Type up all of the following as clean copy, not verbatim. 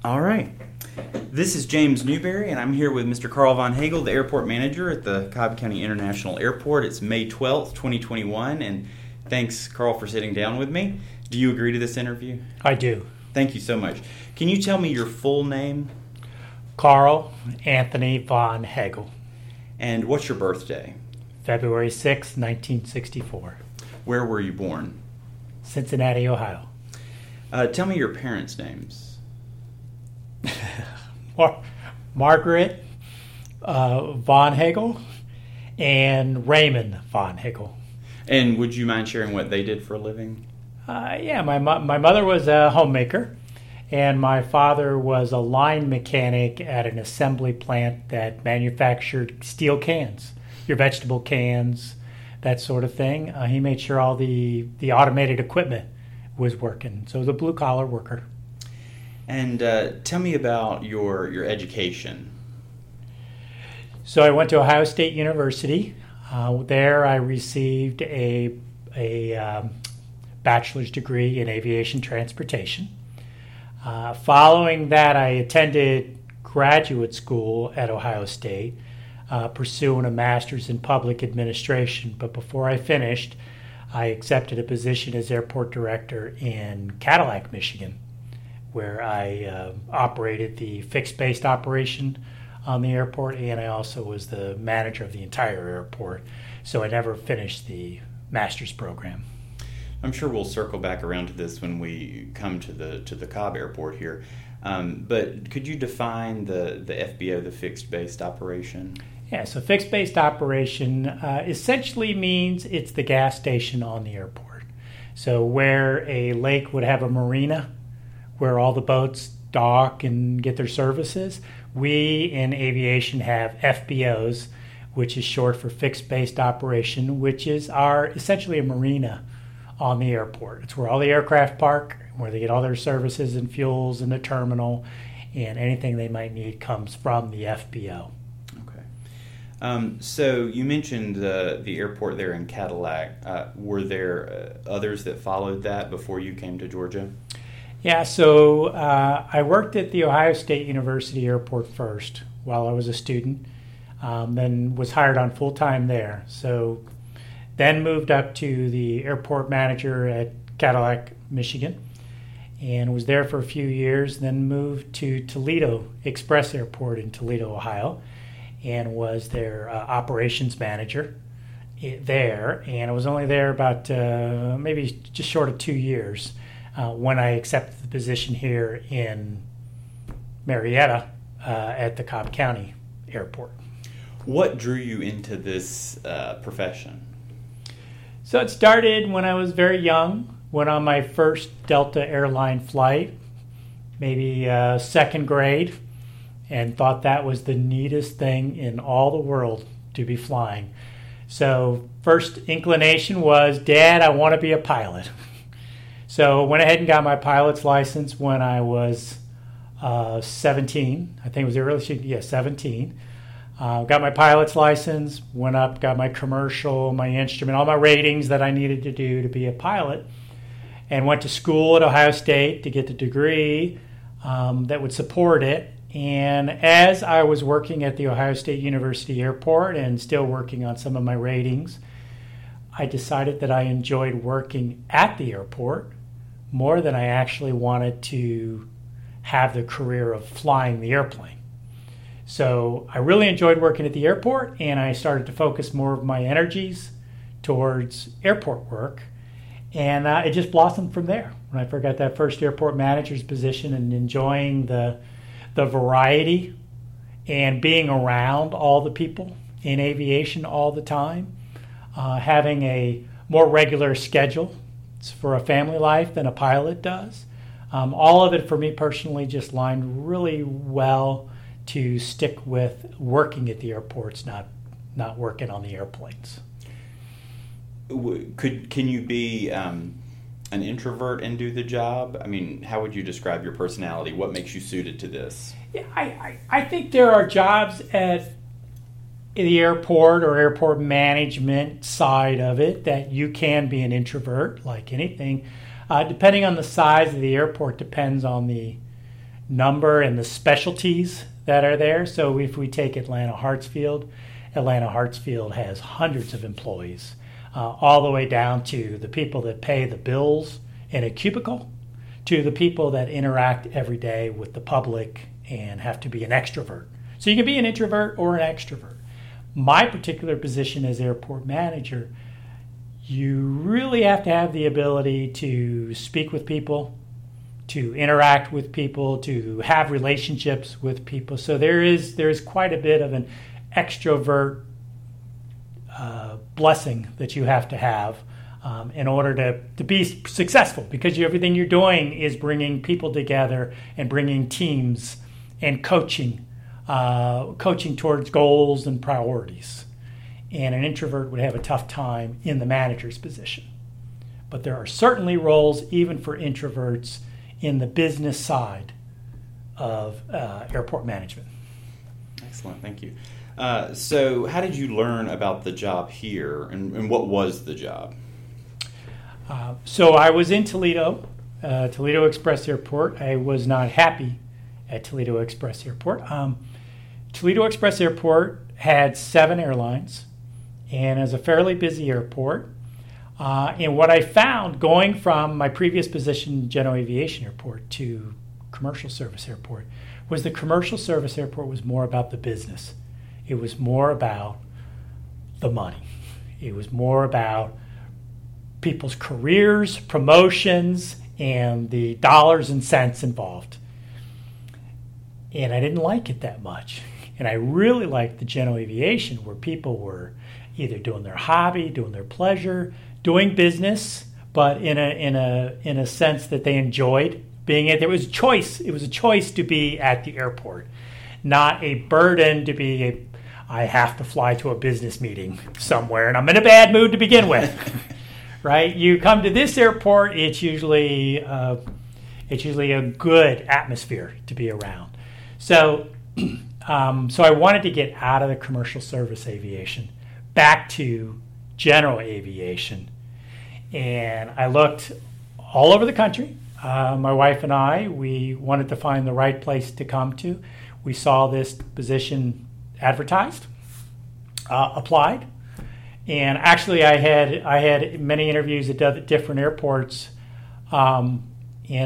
All right. This is James Newberry, and I'm here with Mr. Carl Von Hagel, the airport manager at the Cobb County International Airport. It's May 12th, 2021, and thanks, Carl, for sitting down with me. Do you agree to this interview? I do. Thank you so much. Can you tell me your full name? Carl Anthony Von Hagel. And what's your birthday? February 6, 1964. Where were you born? Cincinnati, Ohio. Tell me your parents' names. Margaret Von Hagel and Raymond Von Hagel. And would you mind sharing what they did for a living? Yeah, my mother was a homemaker, and my father was a line mechanic at an assembly plant that manufactured steel cans, your vegetable cans, that sort of thing. He made sure all the automated equipment was working. So he was a blue-collar worker. And tell me about your education. So I went to Ohio State University. There I received a bachelor's degree in aviation transportation. Following that, I attended graduate school at Ohio State, pursuing a master's in public administration. But before I finished, I accepted a position as airport director in Cadillac, Michigan, where I operated the fixed-based operation on the airport, and I also was the manager of the entire airport. So I never finished the master's program. I'm sure we'll circle back around to this when we come to the Cobb Airport here. But could you define the FBO, the fixed-based operation? Yeah, so fixed-based operation essentially means it's the gas station on the airport. So where a lake would have a marina, where all the boats dock and get their services, we in aviation have FBOs, which is short for fixed-based operation, which is essentially a marina on the airport. It's where all the aircraft park, where they get all their services and fuels in the terminal, and anything they might need comes from the FBO. Okay. So you mentioned the airport there in Cadillac. Were there others that followed that before you came to Georgia? Yeah, so I worked at the Ohio State University Airport first while I was a student, then was hired on full-time there. So then moved up to the airport manager at Cadillac, Michigan, and was there for a few years, then moved to Toledo Express Airport in Toledo, Ohio, and was their operations manager there. And I was only there about maybe just short of 2 years when I accepted the position here in Marietta at the Cobb County Airport. What drew you into this profession? So it started when I was very young, went on my first Delta airline flight, maybe second grade, and thought that was the neatest thing in all the world to be flying. So first inclination was, Dad, I want to be a pilot. So went ahead and got my pilot's license when I was 17. I think it was the earliest, 17. Got my pilot's license, went up, got my commercial, my instrument, all my ratings that I needed to do to be a pilot, and went to school at Ohio State to get the degree that would support it. And as I was working at the Ohio State University Airport and still working on some of my ratings, I decided that I enjoyed working at the airport more than I actually wanted to have the career of flying the airplane. So I really enjoyed working at the airport, and I started to focus more of my energies towards airport work, and it just blossomed from there. When I first got that first airport manager's position and enjoying the variety and being around all the people in aviation all the time, having a more regular schedule for a family life than a pilot does. All of it for me personally just lined really well to stick with working at the airports, not working on the airplanes. Can you be an introvert and do the job? I mean, how would you describe your personality? What makes you suited to this? Yeah, I think there are jobs at the airport or airport management side of it that you can be an introvert, like anything. Depending on the size of the airport, depends on the number and the specialties that are there. So if we take Atlanta Hartsfield has hundreds of employees, all the way down to the people that pay the bills in a cubicle, to the people that interact every day with the public and have to be an extrovert. So you can be an introvert or an extrovert. My particular position as airport manager, you really have to have the ability to speak with people, to interact with people, to have relationships with people. So there's quite a bit of an extrovert blessing that you have to have in order to be successful, because everything you're doing is bringing people together and bringing teams and coaching towards goals and priorities. And an introvert would have a tough time in the manager's position. But there are certainly roles, even for introverts, in the business side of airport management. Excellent, thank you. So how did you learn about the job here, and what was the job? So I was in Toledo, Toledo Express Airport. I was not happy at Toledo Express Airport. Toledo Express Airport had 7 airlines and is a fairly busy airport. And what I found going from my previous position, General Aviation Airport, to Commercial Service Airport, was the Commercial Service Airport was more about the business. It was more about the money. It was more about people's careers, promotions, and the dollars and cents involved. And I didn't like it that much. And I really liked the general aviation, where people were either doing their hobby, doing their pleasure, doing business, but in a sense that they enjoyed being at there. It was choice. It was a choice to be at the airport, not a burden to be I have to fly to a business meeting somewhere and I'm in a bad mood to begin with. Right? You come to this airport, it's usually a good atmosphere to be around. So so I wanted to get out of the commercial service aviation, back to general aviation. And I looked all over the country. My wife and I, we wanted to find the right place to come to. We saw this position advertised, applied. And actually I had many interviews at different airports. We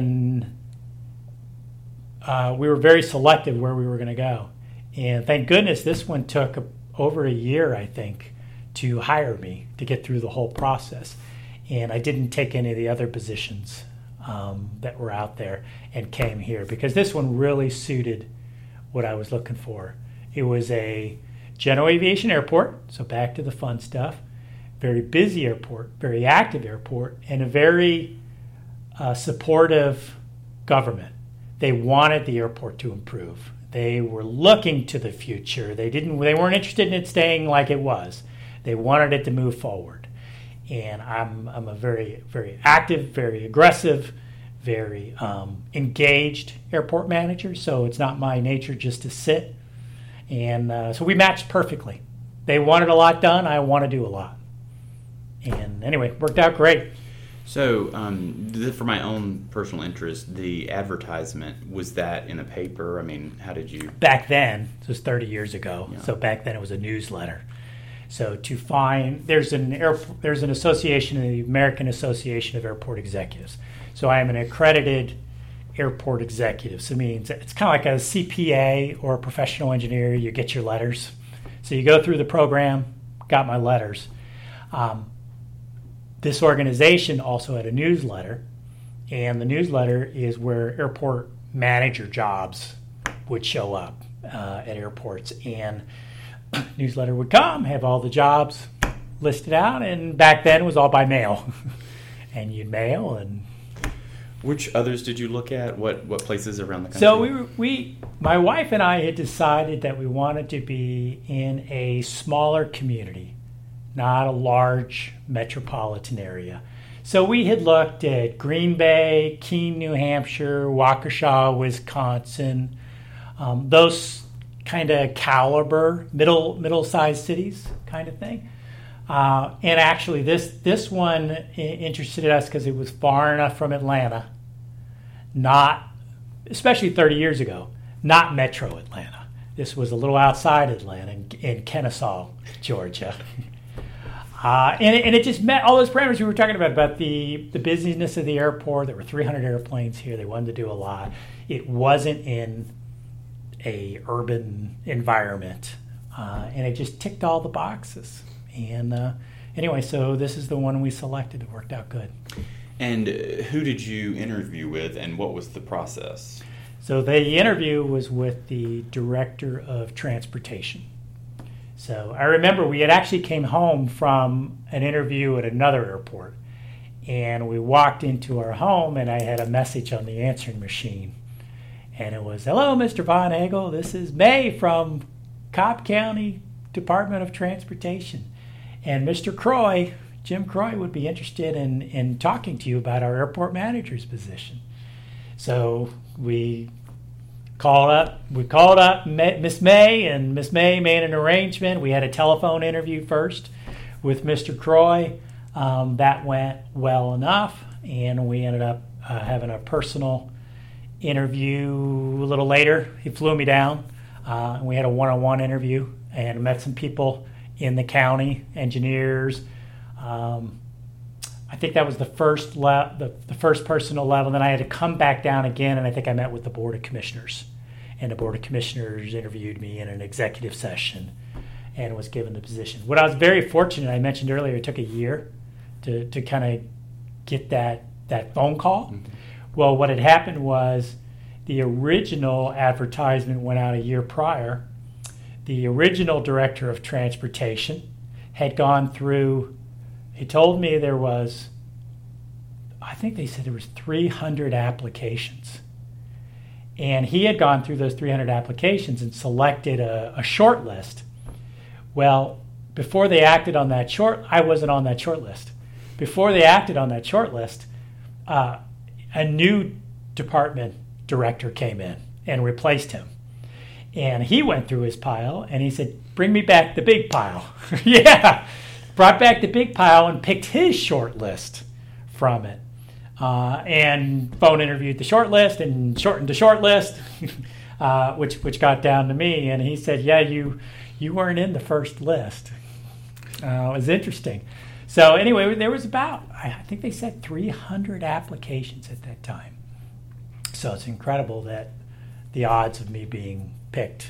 were very selective where we were going to go. And thank goodness this one took over a year, I think, to hire me, to get through the whole process. And I didn't take any of the other positions that were out there and came here, because this one really suited what I was looking for. It was a general aviation airport, so back to the fun stuff, very busy airport, very active airport, and a very supportive government. They wanted the airport to improve. They were looking to the future. They weren't interested in it staying like it was. They wanted it to move forward. And I'm a very, very active, very aggressive, very engaged airport manager. So it's not my nature just to sit. And so we matched perfectly. They wanted a lot done. I want to do a lot. And anyway, it worked out great. So for my own personal interest, the advertisement, was that in a paper? I mean, how did you... Back then, this was 30 years ago. Yeah. So back then it was a newsletter. So to find, there's an association, the American Association of Airport Executives. So I am an accredited airport executive. So it means it's kind of like a CPA or a professional engineer. You get your letters. So you go through the program, got my letters. This organization also had a newsletter, and the newsletter is where airport manager jobs would show up at airports. And newsletter would come, have all the jobs listed out, and back then it was all by mail. And you'd mail. And which others did you look at? What places around the country? So my wife and I had decided that we wanted to be in a smaller community, not a large metropolitan area. So we had looked at Green Bay, Keene, New Hampshire, Waukesha, Wisconsin, those kind of caliber, middle-sized cities kind of thing. And actually this one interested us because it was far enough from Atlanta, not especially 30 years ago, not metro Atlanta. This was a little outside Atlanta in Kennesaw, Georgia. And it just met all those parameters we were talking about the busyness of the airport. There were 300 airplanes here. They wanted to do a lot. It wasn't in a urban environment, and it just ticked all the boxes. And anyway, so this is the one we selected. It worked out good. And who did you interview with, and what was the process? So the interview was with the director of transportation. So I remember we had actually came home from an interview at another airport, and we walked into our home, and I had a message on the answering machine, and it was, "Hello, Mr. Von Hagel. This is May from Cobb County Department of Transportation, and Mr. Croy, Jim Croy, would be interested in talking to you about our airport manager's position." So we called up Miss May, and Miss May made an arrangement. We had a telephone interview first with Mr. Croy. That went well enough, and we ended up having a personal interview a little later. He flew me down, and we had a one-on-one interview and met some people in the county, engineers. I think that was the first personal level. Then I had to come back down again, and I think I met with the Board of Commissioners. And the Board of Commissioners interviewed me in an executive session and was given the position. What I was very fortunate, I mentioned earlier, it took a year to kind of get that phone call. Mm-hmm. Well, what had happened was the original advertisement went out a year prior. The original director of transportation had gone through, he told me there was, I think they said there was 300 applications. And he had gone through those 300 applications and selected a short list. Well, before they acted on that I wasn't on that short list. Before they acted on that short list, a new department director came in and replaced him. And he went through his pile and he said, "Bring me back the big pile." Yeah, brought back the big pile and picked his short list from it. And phone interviewed the short list and shortened the short list, which got down to me. And he said, "Yeah, you weren't in the first list." It was interesting. So anyway, there was about, I think they said 300 applications at that time. So it's incredible that the odds of me being picked.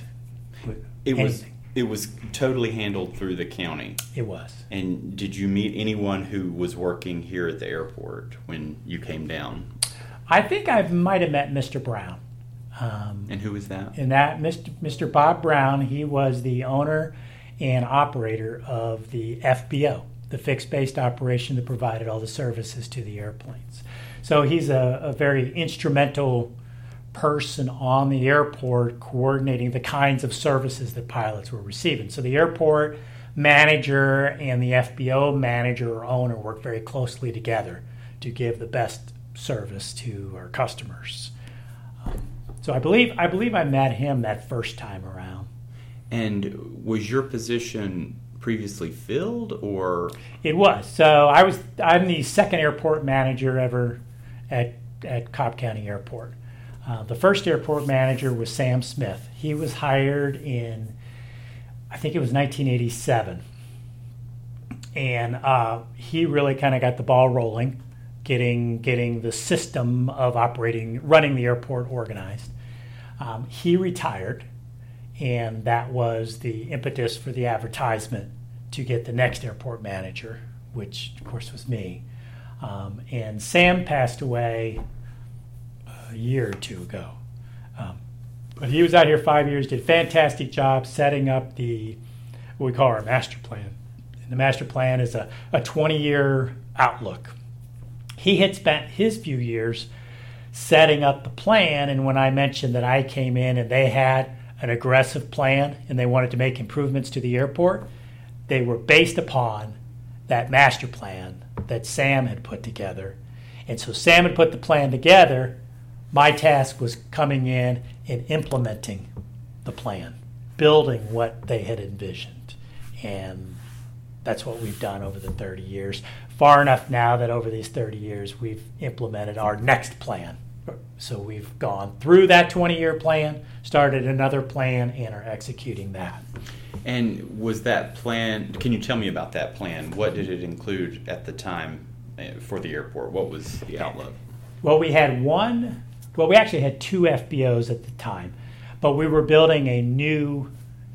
It was totally handled through the county. It was. And did you meet anyone who was working here at the airport when you came down? I think I might have met Mr. Brown. And who was that? And that Mr. Bob Brown, he was the owner and operator of the FBO, the fixed-based operation that provided all the services to the airplanes. So he's a very instrumental person on the airport coordinating the kinds of services that pilots were receiving. So the airport manager and the FBO manager or owner work very closely together to give the best service to our customers. So I believe I met him that first time around. And was your position previously filled, or? It was. So I'm the second airport manager ever at Cobb County Airport. The first airport manager was Sam Smith. He was hired in, I think it was 1987. And he really kind of got the ball rolling, getting the system of running the airport organized. He retired, and that was the impetus for the advertisement to get the next airport manager, which of course was me. And Sam passed away a year or two ago. But he was out here 5 years, did a fantastic job setting up what we call our master plan. And the master plan is a 20-year outlook. He had spent his few years setting up the plan, and when I mentioned that I came in and they had an aggressive plan and they wanted to make improvements to the airport, they were based upon that master plan that Sam had put together. And so Sam had put the plan together. My task was coming in and implementing the plan, building what they had envisioned. And that's what we've done over the 30 years. Far enough now that over these 30 years we've implemented our next plan So we've gone through that 20-year plan, started another plan, and are executing that. And was that plan, can you tell me about that plan? What did it include at the time for the airport? What was the outlook? Well, we actually had two FBOs at the time, but we were building a new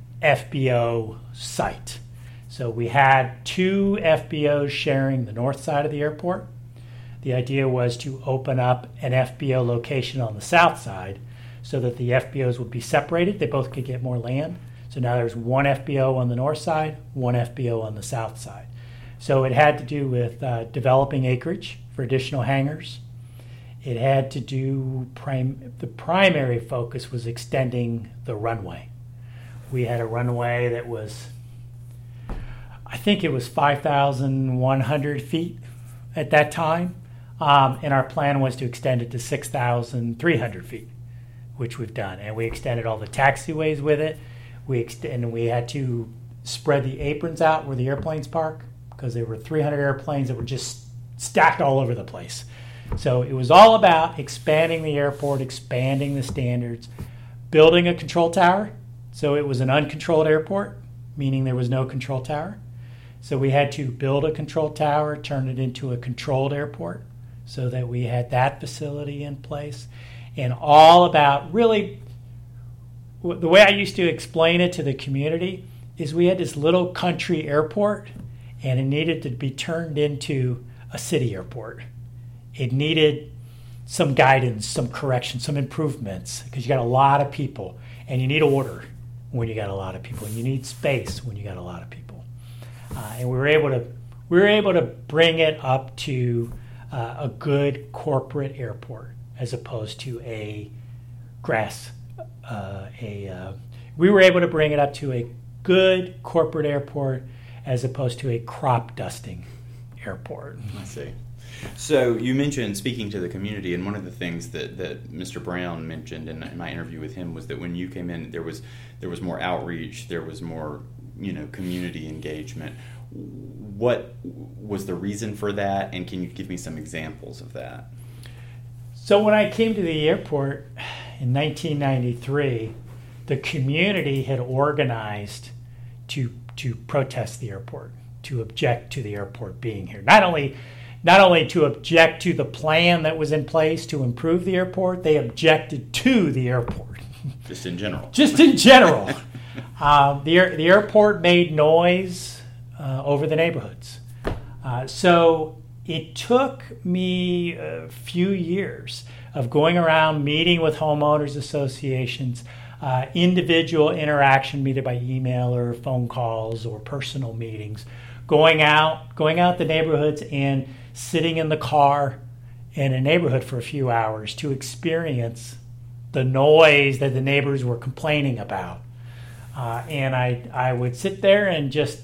FBO site. So we had two FBOs sharing the north side of the airport. The idea was to open up an FBO location on the south side so that the FBOs would be separated. They both could get more land. So now there's one FBO on the north side, one FBO on the south side. So it had to do with developing acreage for additional hangars. It had to do, the primary focus was extending the runway. We had a runway that was, I think it was 5,100 feet at that time. And our plan was to extend it to 6,300 feet, which we've done. And we extended all the taxiways with it. We had to spread the aprons out where the airplanes park because there were 300 airplanes that were just stacked all over the place. So it was all about expanding the airport, expanding the standards, building a control tower. So it was an uncontrolled airport, meaning there was no control tower. So we had to build a control tower, turn it into a controlled airport so that we had that facility in place. And all about really, the way I used to explain it to the community is we had this little country airport and it needed to be turned into a city airport. It needed some guidance, some correction, some improvements because you got a lot of people and you need order when you got a lot of people and you need space when you got a lot of people. And we were able to bring it up to a good corporate airport as opposed to a grass. We were able to bring it up to a good corporate airport as opposed to a crop dusting airport. I see. So you mentioned speaking to the community, and one of the things that Mr. Brown mentioned in my interview with him was that when you came in, there was more outreach, there was more community engagement. What was the reason for that, and can you give me some examples of that? So when I came to the airport in 1993, the community had organized to protest the airport, to object to the airport being here. Not only to object to the plan that was in place to improve the airport, they objected to the airport. Just in general. Just in general. The airport made noise over the neighborhoods. So it took me a few years of going around meeting with homeowners associations, individual interaction, either by email or phone calls or personal meetings, going out the neighborhoods and sitting in the car in a neighborhood for a few hours to experience the noise that the neighbors were complaining about. And I would sit there and just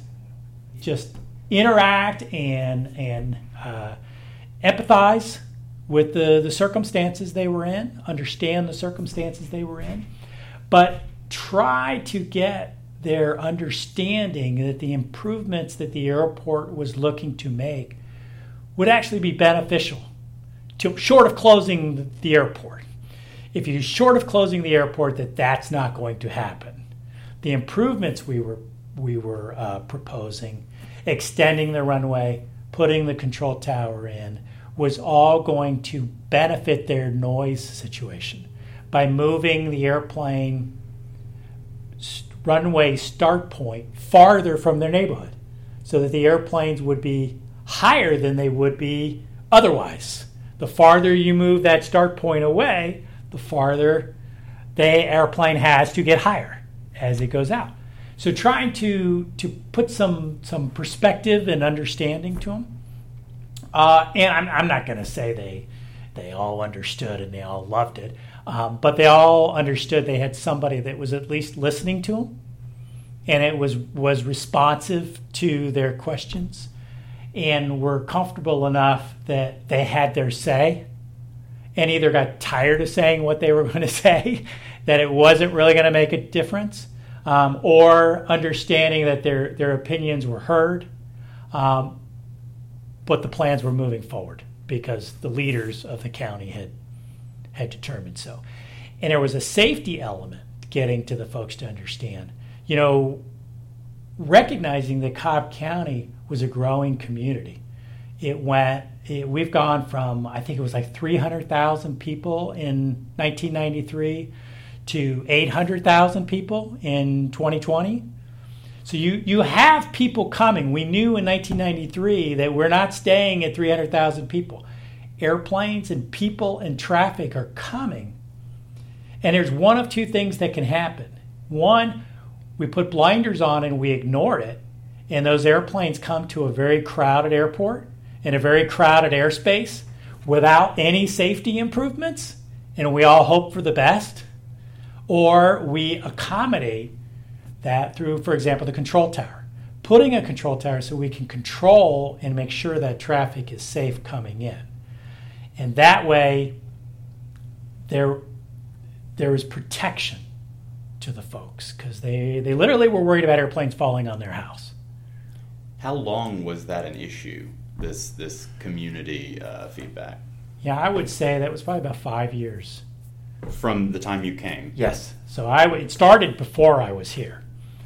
interact and empathize with the circumstances they were in, understand the circumstances they were in, but try to get their understanding that the improvements that the airport was looking to make would actually be beneficial, short of closing the airport. If you're short of closing the airport, that's not going to happen. The improvements we were proposing, extending the runway, putting the control tower in, was all going to benefit their noise situation by moving the airplane runway start point farther from their neighborhood so that the airplanes would be higher than they would be otherwise. The farther you move that start point away, the farther the airplane has to get higher as it goes out. So trying to put some perspective and understanding to them. And I'm not going to say they all understood and they all loved it, but they all understood they had somebody that was at least listening to them, and it was responsive to their questions, and were comfortable enough that they had their say, and either got tired of saying what they were going to say, that it wasn't really going to make a difference, or understanding that their opinions were heard, but the plans were moving forward because the leaders of the county had determined so. And there was a safety element getting to the folks to understand. Recognizing that Cobb County was a growing community. We've gone from, I think it was like 300,000 people in 1993 to 800,000 people in 2020. So you have people coming. We knew in 1993 that we're not staying at 300,000 people. Airplanes and people and traffic are coming. And there's one of two things that can happen. One, we put blinders on and we ignore it, and those airplanes come to a very crowded airport in a very crowded airspace without any safety improvements, and we all hope for the best. Or we accommodate that through, for example, the control tower. Putting a control tower so we can control and make sure that traffic is safe coming in. And that way, there is protection to the folks, because they literally were worried about airplanes falling on their house. How long was that an issue, this community feedback? Yeah, I would say that was probably about 5 years. From the time you came? Yes. So it started before I was here.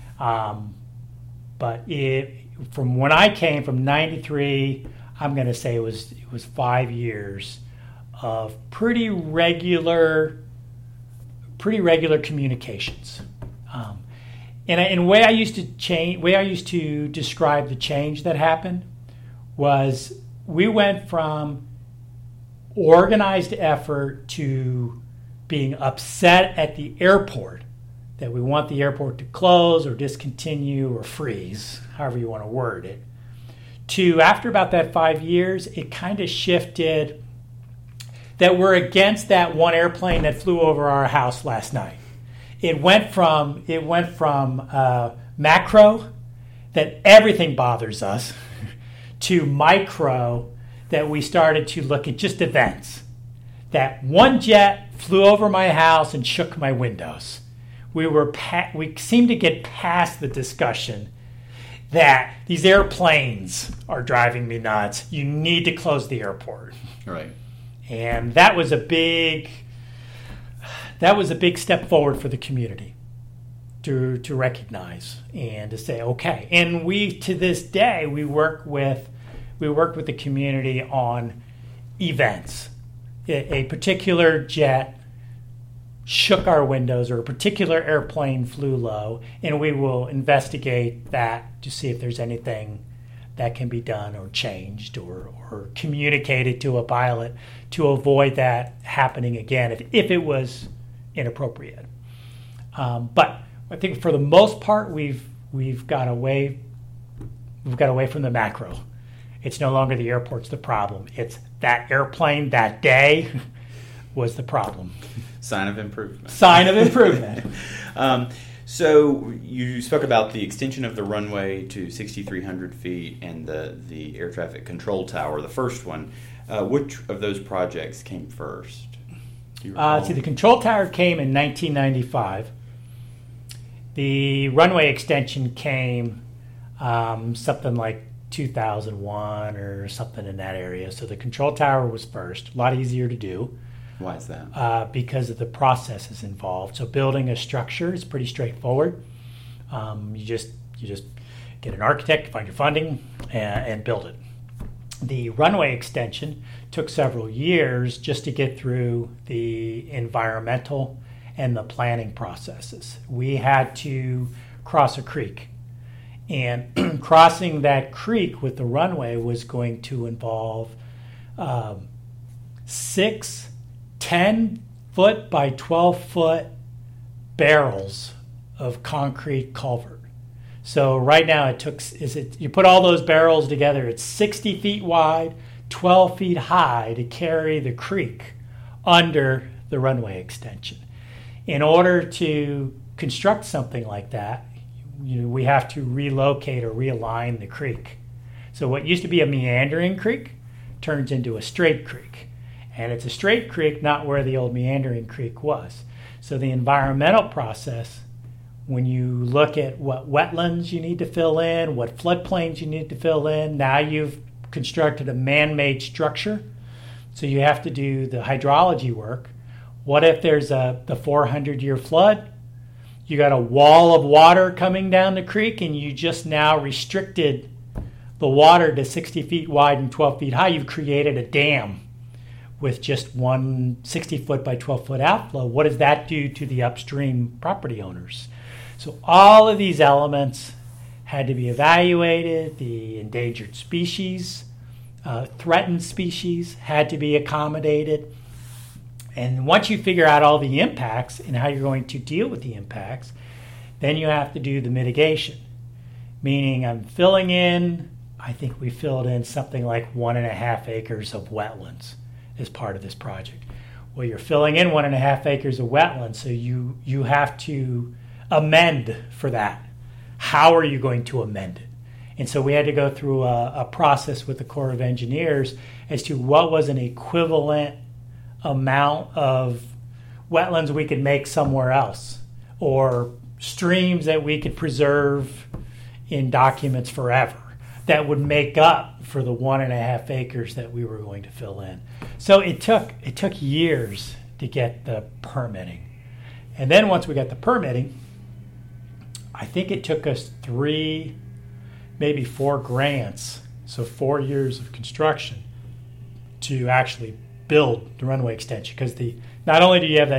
But from when I came, from 93, I'm going to say it was 5 years of pretty regular communications. And the way I used to describe the change that happened was we went from organized effort to being upset at the airport that we want the airport to close or discontinue or freeze, however you want to word it, to after about that 5 years, it kind of shifted that we're against that one airplane that flew over our house last night. It went from macro, that everything bothers us, to micro, that we started to look at just events. That one jet flew over my house and shook my windows. We seemed to get past the discussion that these airplanes are driving me nuts. You need to close the airport. Right. And that was a big step forward for the community to recognize and to say, okay. And we, to this day, we work with the community on events. A particular jet shook our windows, or a particular airplane flew low, and we will investigate that to see if there's anything that can be done or changed or communicated to a pilot to avoid that happening again if it was inappropriate. But I think for the most part we've got away from the macro. It's no longer the airport's the problem. It's that airplane that day was the problem. Sign of improvement. Sign of improvement. So you spoke about the extension of the runway to 6,300 feet and the air traffic control tower, the first one. Which of those projects came first? The control tower came in 1995. The runway extension came something like 2001 or something in that area. So the control tower was first, a lot easier to do. Why is that? Because of the processes involved. So building a structure is pretty straightforward. You just get an architect, find your funding, and build it. The runway extension took several years just to get through the environmental and the planning processes. We had to cross a creek. And crossing that creek with the runway was going to involve 6 10-foot by 12-foot barrels of concrete culvert. So right now you put all those barrels together, it's 60 feet wide, 12 feet high to carry the creek under the runway extension. In order to construct something like that, we have to relocate or realign the creek. So what used to be a meandering creek turns into a straight creek. And it's a straight creek, not where the old meandering creek was. So the environmental process, when you look at what wetlands you need to fill in, what floodplains you need to fill in, now you've constructed a man-made structure. So you have to do the hydrology work, What if there's the 400-year flood? You got a wall of water coming down the creek, and you just now restricted the water to 60 feet wide and 12 feet high. You've created a dam with just one 60-foot by 12-foot outflow. What does that do to the upstream property owners? So all of these elements had to be evaluated. The endangered species, threatened species had to be accommodated. And once you figure out all the impacts and how you're going to deal with the impacts, then you have to do the mitigation. Meaning I'm filling in, I think we filled in something like 1.5 acres of wetlands as part of this project. Well, you're filling in 1.5 acres of wetlands, so you have to amend for that. How are you going to amend it? And so we had to go through a process with the Corps of Engineers as to what was an equivalent amount of wetlands we could make somewhere else, or streams that we could preserve in documents forever that would make up for the 1.5 acres that we were going to fill in. So it took years to get the permitting. And then once we got the permitting, I think it took us 3, maybe 4 grants, so 4 years of construction to actually build the runway extension. Because not only do you have that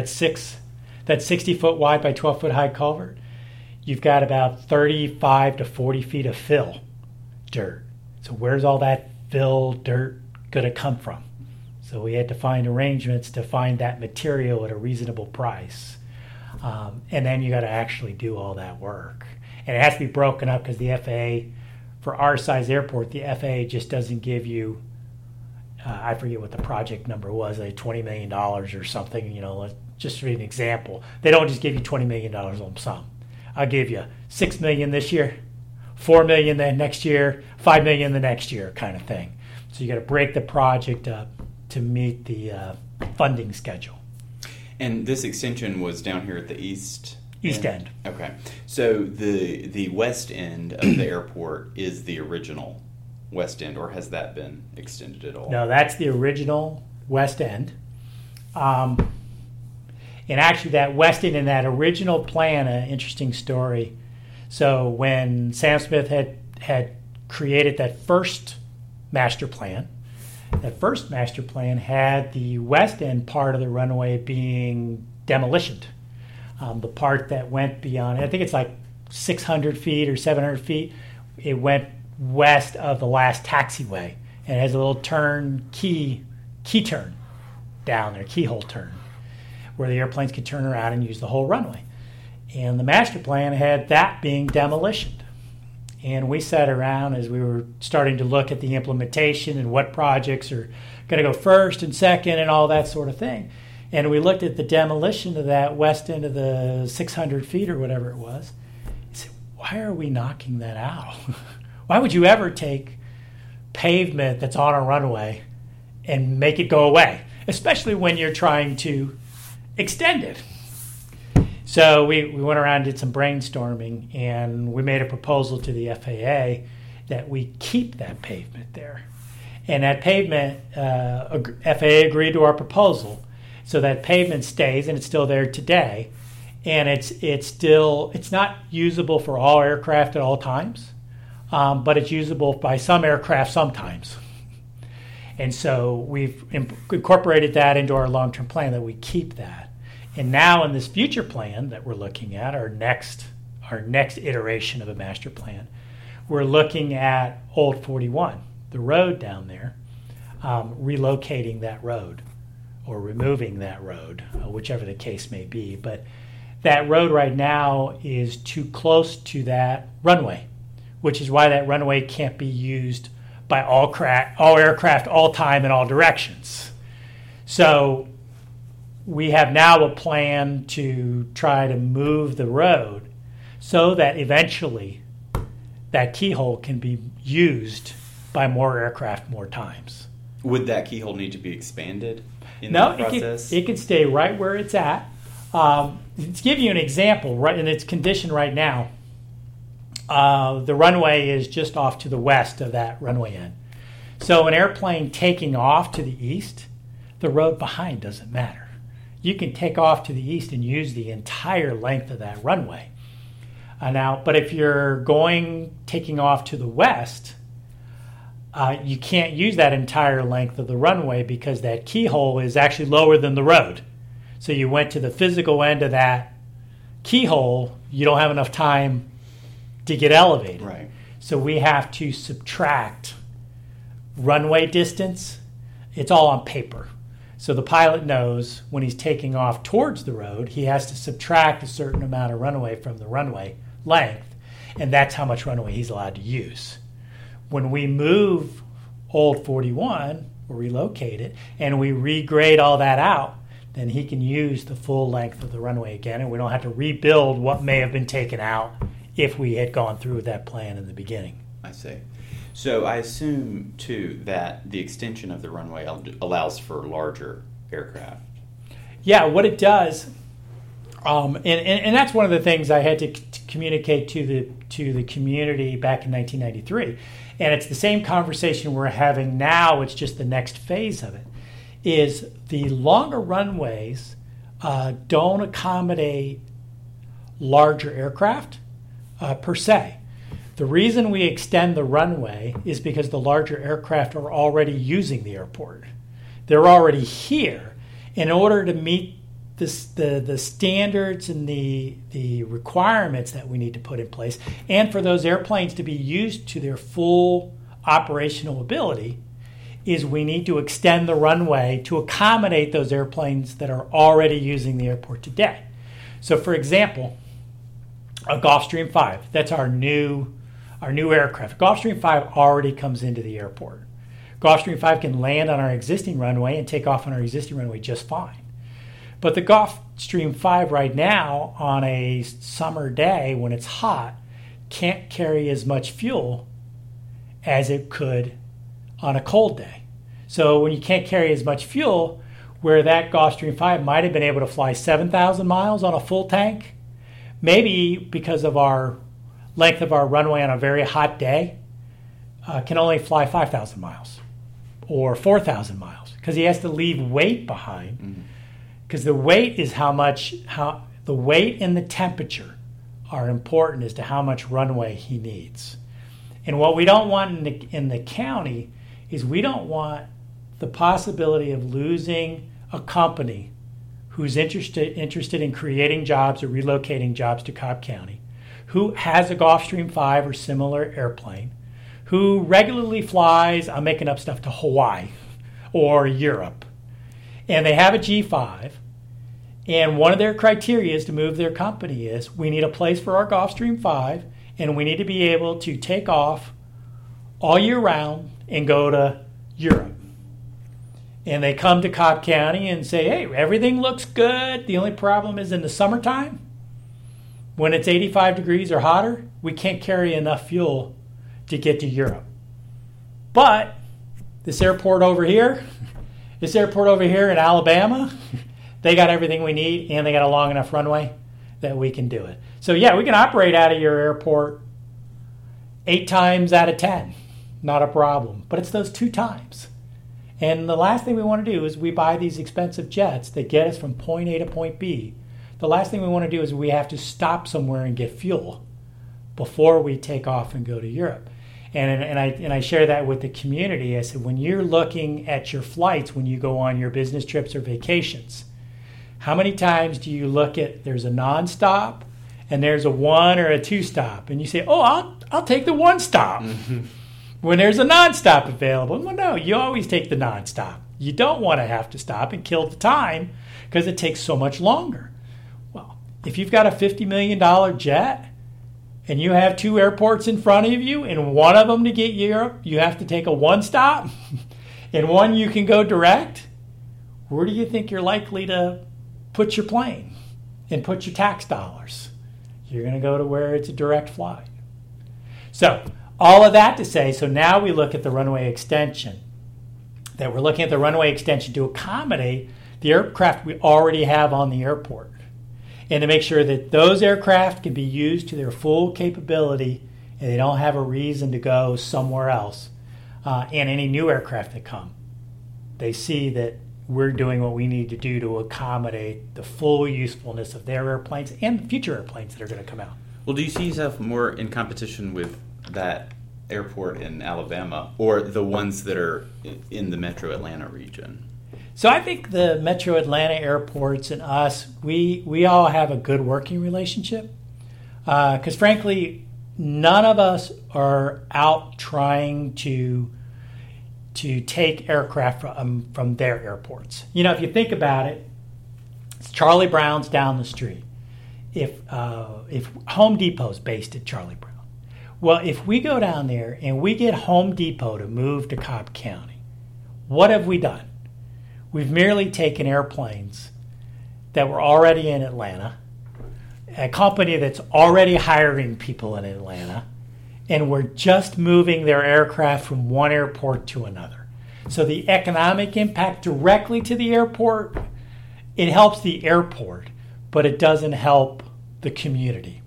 60-foot wide by 12-foot high culvert, you've got about 35 to 40 feet of fill dirt. So where's all that fill dirt going to come from? So we had to find arrangements to find that material at a reasonable price. And then you got to actually do all that work. And it has to be broken up because the FAA, for our size airport, the FAA just doesn't give you, I forget what the project number was, like $20 million or something, just for an example. They don't just give you $20 million lump sum. I'll give you $6 million this year, $4 million the next year, $5 million the next year kind of thing. So you got to break the project up to meet the funding schedule. And this extension was down here at the east end. Okay. So the west end of the airport is the original west end, or has that been extended at all? No, that's the original west end. And actually that west end in that original plan, an interesting story. So when Sam Smith had created that first master plan, that first master plan had the west end part of the runway being demolitioned. The part that went beyond, I think it's like 600 feet or 700 feet, it went west of the last taxiway. And it has a little key turn down there, keyhole turn, where the airplanes could turn around and use the whole runway. And the master plan had that being demolitioned. And we sat around as we were starting to look at the implementation and what projects are going to go first and second and all that sort of thing. And we looked at the demolition of that west end of the 600 feet or whatever it was. I said, why are we knocking that out? Why would you ever take pavement that's on a runway and make it go away, especially when you're trying to extend it? So we went around and did some brainstorming, and we made a proposal to the FAA that we keep that pavement there. And that pavement, FAA agreed to our proposal. So that pavement stays, and it's still there today. And it's not usable for all aircraft at all times, but it's usable by some aircraft sometimes. And so we've incorporated that into our long-term plan that we keep that. And now in this future plan that we're looking at, our next iteration of a master plan, we're looking at Old 41, the road down there, relocating that road or removing that road, whichever the case may be. But that road right now is too close to that runway, which is why that runway can't be used by all aircraft, all time, in all directions. So we have now a plan to try to move the road so that eventually that keyhole can be used by more aircraft more times. Would that keyhole need to be expanded in that process? No, it can stay right where it's at. To give you an example, right in its condition right now, the runway is just off to the west of that runway end. So an airplane taking off to the east, the road behind doesn't matter. you can take off to the east and use the entire length of that runway. But if you're taking off to the west, you can't use that entire length of the runway because that keyhole is actually lower than the road. So you went to the physical end of that keyhole, you don't have enough time to get elevated. Right. So we have to subtract runway distance. It's all on paper. So the pilot knows when he's taking off towards the road, he has to subtract a certain amount of runway from the runway length, and that's how much runway he's allowed to use. When we move Old 41, or relocate it, and we regrade all that out, then he can use the full length of the runway again, and we don't have to rebuild what may have been taken out if we had gone through with that plan in the beginning. I see. So I assume, too, that the extension of the runway allows for larger aircraft. Yeah, what it does, and that's one of the things I had to communicate to the community back in 1993, and it's the same conversation we're having now, it's just the next phase of it, is the longer runways don't accommodate larger aircraft per se. The reason we extend the runway is because the larger aircraft are already using the airport. They're already here. In order to meet the standards and the requirements that we need to put in place, and for those airplanes to be used to their full operational ability, is we need to extend the runway to accommodate those airplanes that are already using the airport today. So for example, a Gulfstream 5, that's our new aircraft. Gulfstream 5 already comes into the airport. Gulfstream 5 can land on our existing runway and take off on our existing runway just fine. But the Gulfstream 5 right now, on a summer day when it's hot, can't carry as much fuel as it could on a cold day. So when you can't carry as much fuel, where that Gulfstream 5 might have been able to fly 7,000 miles on a full tank, maybe because of our length of our runway on a very hot day, can only fly 5,000 miles or 4,000 miles because he has to leave weight behind. Because the weight is how the weight and the temperature are important as to how much runway he needs. And what we don't want in the county is we don't want the possibility of losing a company who's interested in creating jobs or relocating jobs to Cobb County, who has a Gulfstream 5 or similar airplane, who regularly flies, I'm making up stuff, to Hawaii or Europe. And they have a G5, and one of their criteria is to move their company is we need a place for our Gulfstream 5, and we need to be able to take off all year round and go to Europe. And they come to Cobb County and say, hey, everything looks good. The only problem is in the summertime, when it's 85 degrees or hotter, we can't carry enough fuel to get to Europe. But this airport over here in Alabama, they got everything we need, and they got a long enough runway that we can do it. So yeah, we can operate out of your airport 8 times out of 10. Not a problem. But it's those 2 times. And the last thing we want to do is we buy these expensive jets that get us from point A to point B. The last thing we want to do is we have to stop somewhere and get fuel before we take off and go to Europe. And I share that with the community. I said, when you're looking at your flights, when you go on your business trips or vacations, how many times do you look at there's a nonstop and there's a 1 or a 2 stop, and you say, oh, I'll take the 1 stop. When there's a nonstop available. Well, no, you always take the nonstop. You don't want to have to stop and kill the time because it takes so much longer. Well, if you've got a $50 million jet and you have 2 airports in front of you, and one of them to get Europe, you have to take a 1 stop, and one you can go direct, where do you think you're likely to put your plane and put your tax dollars? You're going to go to where it's a direct flight. So all of that to say, so now we look at the runway extension. That we're looking at the runway extension to accommodate the aircraft we already have on the airport, and to make sure that those aircraft can be used to their full capability and they don't have a reason to go somewhere else. And any new aircraft that come, they see that we're doing what we need to do to accommodate the full usefulness of their airplanes and the future airplanes that are going to come out. Well, do you see yourself more in competition with that airport in Alabama or the ones that are in the metro Atlanta region? So I think the metro Atlanta airports and us, we all have a good working relationship. Because frankly, none of us are out trying to take aircraft from their airports. You know, if you think about it, it's Charlie Brown's down the street. If Home Depot's based at Charlie Brown, well, if we go down there and we get Home Depot to move to Cobb County, what have we done? We've merely taken airplanes that were already in Atlanta, a company that's already hiring people in Atlanta, and we're just moving their aircraft from one airport to another. So the economic impact directly to the airport, it helps the airport, but it doesn't help the community.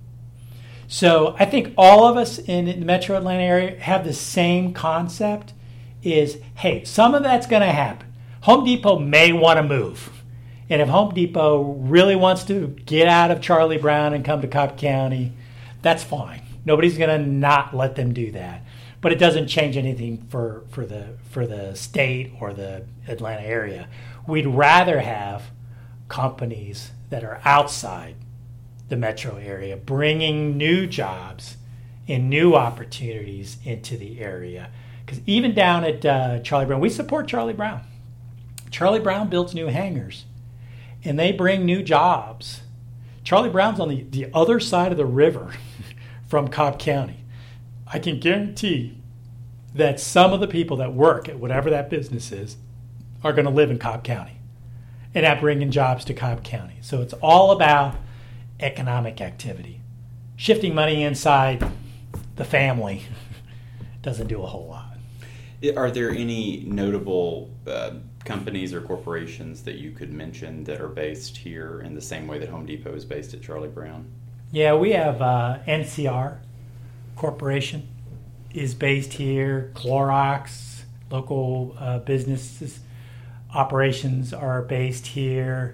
So I think all of us in the metro Atlanta area have the same concept is, hey, some of that's going to happen. Home Depot may want to move. And if Home Depot really wants to get out of Charlie Brown and come to Cobb County, that's fine. Nobody's going to not let them do that. But it doesn't change anything for the state or the Atlanta area. We'd rather have companies that are outside the metro area bringing new jobs and new opportunities into the area. Because even down at Charlie Brown, we support Charlie Brown. Charlie Brown builds new hangars, and they bring new jobs. Charlie Brown's on the other side of the river from Cobb County. I can guarantee that some of the people that work at whatever that business is are going to live in Cobb County, and that bringing jobs to Cobb County. So it's all about economic activity. Shifting money inside the family doesn't do a whole lot. Are there any notable companies or corporations that you could mention that are based here in the same way that Home Depot is based at Charlie Brown? Yeah, we have NCR Corporation is based here. Clorox, local businesses, operations are based here.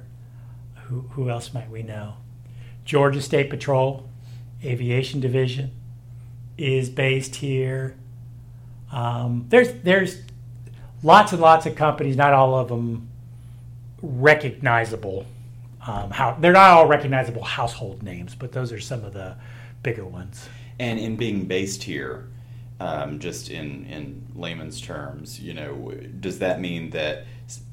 Who else might we know? Georgia State Patrol, Aviation Division, is based here. There's lots and lots of companies, not all of them recognizable. They're not all recognizable household names, but those are some of the bigger ones. And in being based here, just in layman's terms, does that mean that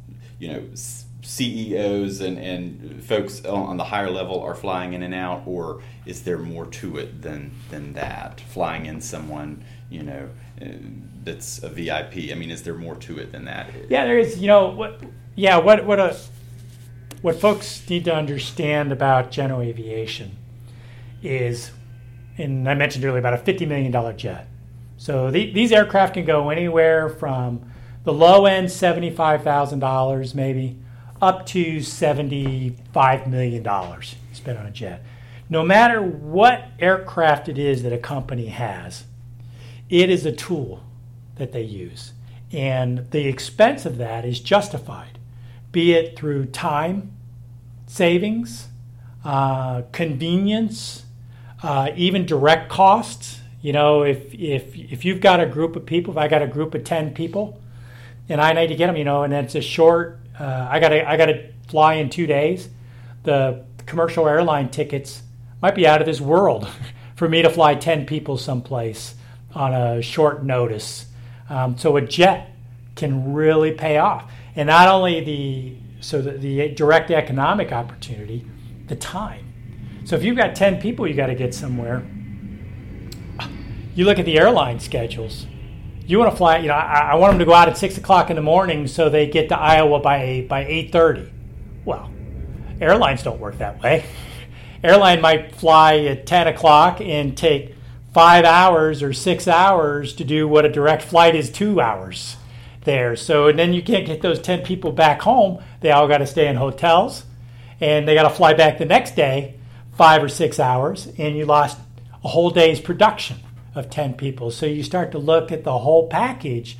CEOs and folks on the higher level are flying in and out, or is there more to it than that? Flying in someone, that's a VIP. I mean, is there more to it than that? Yeah, there is. What folks need to understand about general aviation is, and I mentioned earlier, about a $50 million jet. So these aircraft can go anywhere from the low end, $75,000 maybe, up to $75 million spent on a jet. No matter what aircraft it is that a company has, it is a tool that they use. And the expense of that is justified, be it through time savings, convenience, even direct costs. If you've got a group of people, if I got a group of 10 people, and I need to get them, and it's a short, I gotta fly in 2 days, the commercial airline tickets might be out of this world for me to fly 10 people someplace on a short notice. So a jet can really pay off. And not only the direct economic opportunity, the time. So if you've got 10 people you got to get somewhere, you look at the airline schedules. You want to fly, I want them to go out at 6 o'clock in the morning so they get to Iowa by 8:30. Well, airlines don't work that way. Airline might fly at 10 o'clock and take 5 hours or 6 hours to do what a direct flight is 2 hours there. So, and then you can't get those 10 people back home. They all got to stay in hotels, and they got to fly back the next day 5 or 6 hours, and you lost a whole day's production of 10 people. So you start to look at the whole package,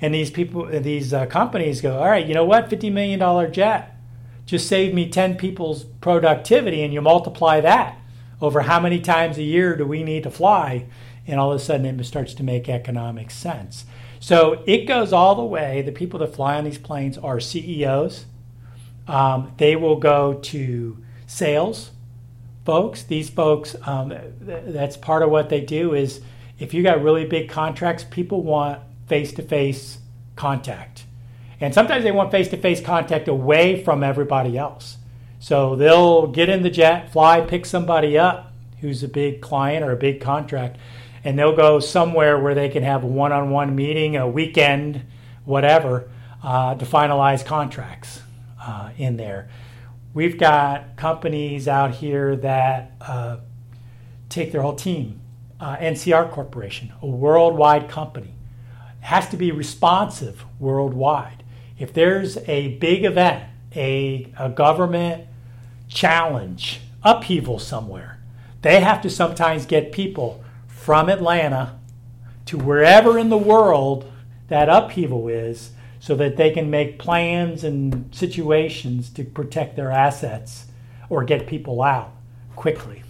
And these companies go, all right, you know what, $50 million jet just saved me 10 people's productivity, and you multiply that over how many times a year do we need to fly, and all of a sudden it starts to make economic sense. So it goes all the way. The people that fly on these planes are CEOs. They will go to sales folks. These folks, that's part of what they do is if you got really big contracts, people want face-to-face contact. And sometimes they want face-to-face contact away from everybody else. So they'll get in the jet, fly, pick somebody up who's a big client or a big contract, and they'll go somewhere where they can have a one-on-one meeting, a weekend, whatever, to finalize contracts in there. We've got companies out here that take their whole team. NCR Corporation, a worldwide company, has to be responsive worldwide. If there's a big event, a government challenge, upheaval somewhere, they have to sometimes get people from Atlanta to wherever in the world that upheaval is so that they can make plans and situations to protect their assets or get people out quickly.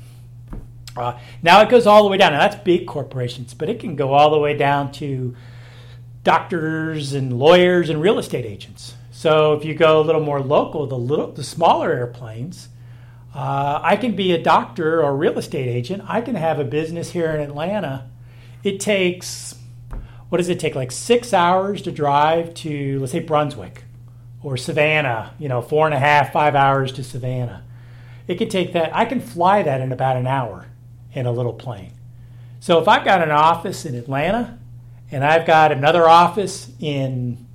Now it goes all the way down. Now that's big corporations, but it can go all the way down to doctors and lawyers and real estate agents. So if you go a little more local, the smaller airplanes, I can be a doctor or a real estate agent. I can have a business here in Atlanta. It takes, what does it take? Like 6 hours to drive to, let's say, Brunswick or Savannah, 4.5, 5 hours to Savannah. It could take that. I can fly that in about an hour in a little plane. So if I've got an office in Atlanta and I've got another office in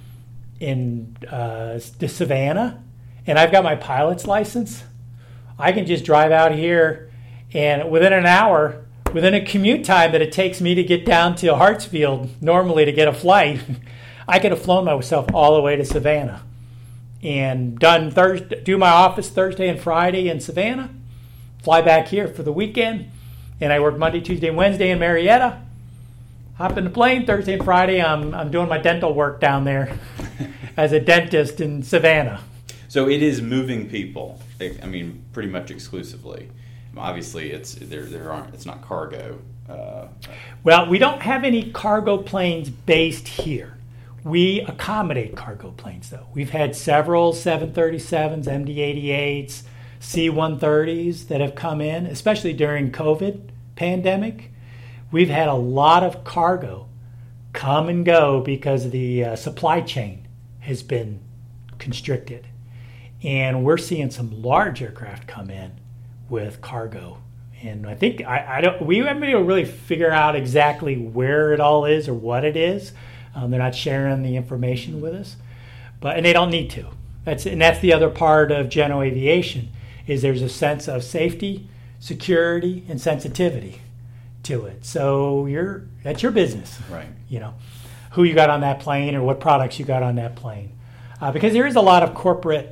Savannah and I've got my pilot's license, I can just drive out here and within an hour, within a commute time that it takes me to get down to Hartsfield normally to get a flight, I could have flown myself all the way to Savannah and do my office Thursday and Friday in Savannah, fly back here for the weekend, and I work Monday, Tuesday, and Wednesday in Marietta. Hop in the plane Thursday and Friday. I'm doing my dental work down there as a dentist in Savannah. So it is moving people. I mean, pretty much exclusively. Obviously, it's not cargo. Well, we don't have any cargo planes based here. We accommodate cargo planes, though. We've had several 737s, MD-88s, C-130s that have come in, especially during COVID pandemic. We've had a lot of cargo come and go because the supply chain has been constricted. And we're seeing some large aircraft come in with cargo. And I think we haven't been able to really figure out exactly where it all is or what it is. They're not sharing the information with us, and they don't need to. That's the other part of general aviation is there's a sense of safety, security, and sensitivity to it. So that's your business, right? Who you got on that plane or what products you got on that plane, because there is a lot of corporate.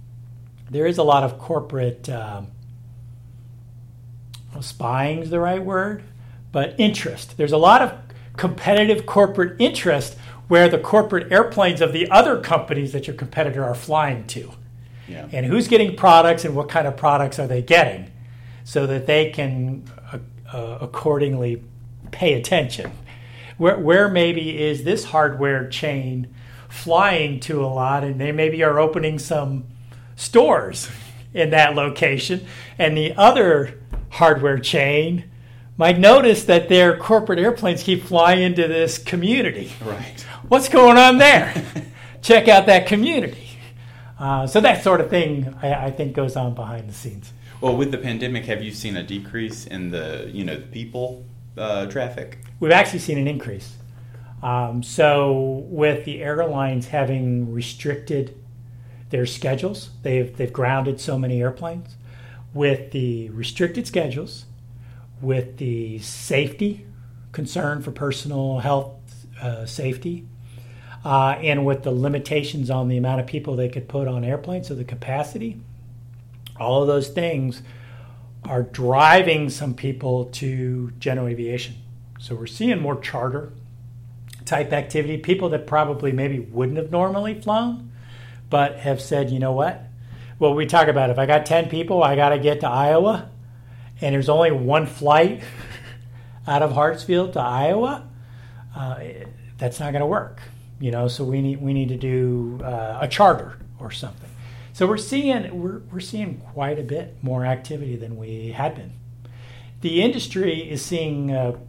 Spying is the right word, but interest. There's a lot of competitive corporate interest where the corporate airplanes of the other companies that your competitor are flying to. Yeah. And who's getting products and what kind of products are they getting so that they can accordingly pay attention. Where maybe is this hardware chain flying to a lot and they maybe are opening some stores in that location, and the other hardware chain might notice that their corporate airplanes keep flying into this community. Right. What's going on there? Check out that community. So that sort of thing, I think, goes on behind the scenes. Well, with the pandemic, have you seen a decrease in the people traffic? We've actually seen an increase. So with the airlines having restricted their schedules, they've grounded so many airplanes. With the restricted schedules, with the safety concern for personal health safety, and with the limitations on the amount of people they could put on airplanes, so the capacity, all of those things are driving some people to general aviation. So we're seeing more charter type activity, people that probably maybe wouldn't have normally flown, but have said, you know what? Well, we talk about if I got 10 people, I got to get to Iowa, and there's only one flight out of Hartsfield to Iowa. That's not going to work, So we need to do a charter or something. So we're seeing quite a bit more activity than we had been. The industry is seeing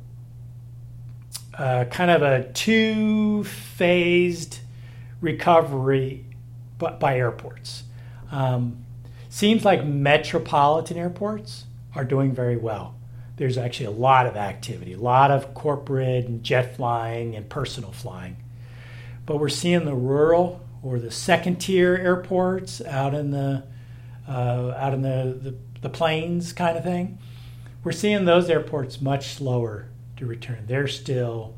kind of a two-phased recovery by airports. Seems like metropolitan airports are doing very well. There's actually a lot of activity, a lot of corporate and jet flying and personal flying. But we're seeing the rural or the second-tier airports out in the plains kind of thing. We're seeing those airports much slower to return. There's still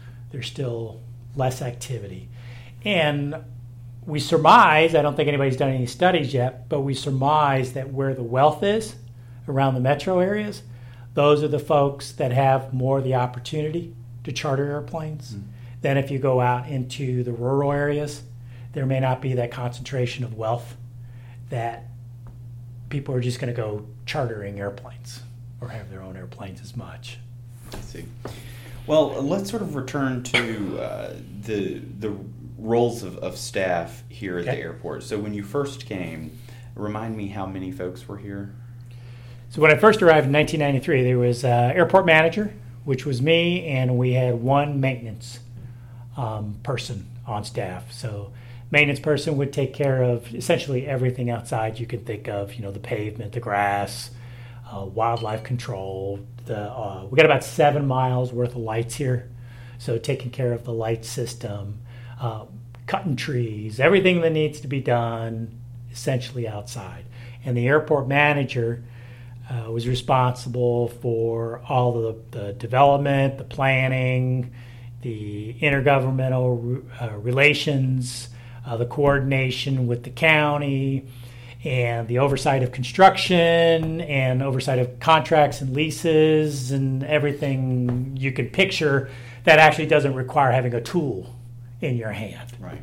less activity. And we surmise, I don't think anybody's done any studies yet, but we surmise that where the wealth is around the metro areas, those are the folks that have more of the opportunity to charter airplanes. Then if you go out into the rural areas, there may not be that concentration of wealth that people are just going to go chartering airplanes or have their own airplanes as much. I see. Well, let's sort of return to the roles of staff here at the airport. So when you first came, remind me how many folks were here? So when I first arrived in 1993, there was an airport manager, which was me, and we had one maintenance person on staff. So maintenance person would take care of essentially everything outside you can think of, the pavement, the grass, wildlife control. We got about 7 miles worth of lights here, so taking care of the light system, cutting trees, everything that needs to be done essentially outside. And the airport manager was responsible for all of the development, the planning, the intergovernmental relations, the coordination with the county, and the oversight of construction and oversight of contracts and leases and everything you can picture that actually doesn't require having a tool in your hand. Right.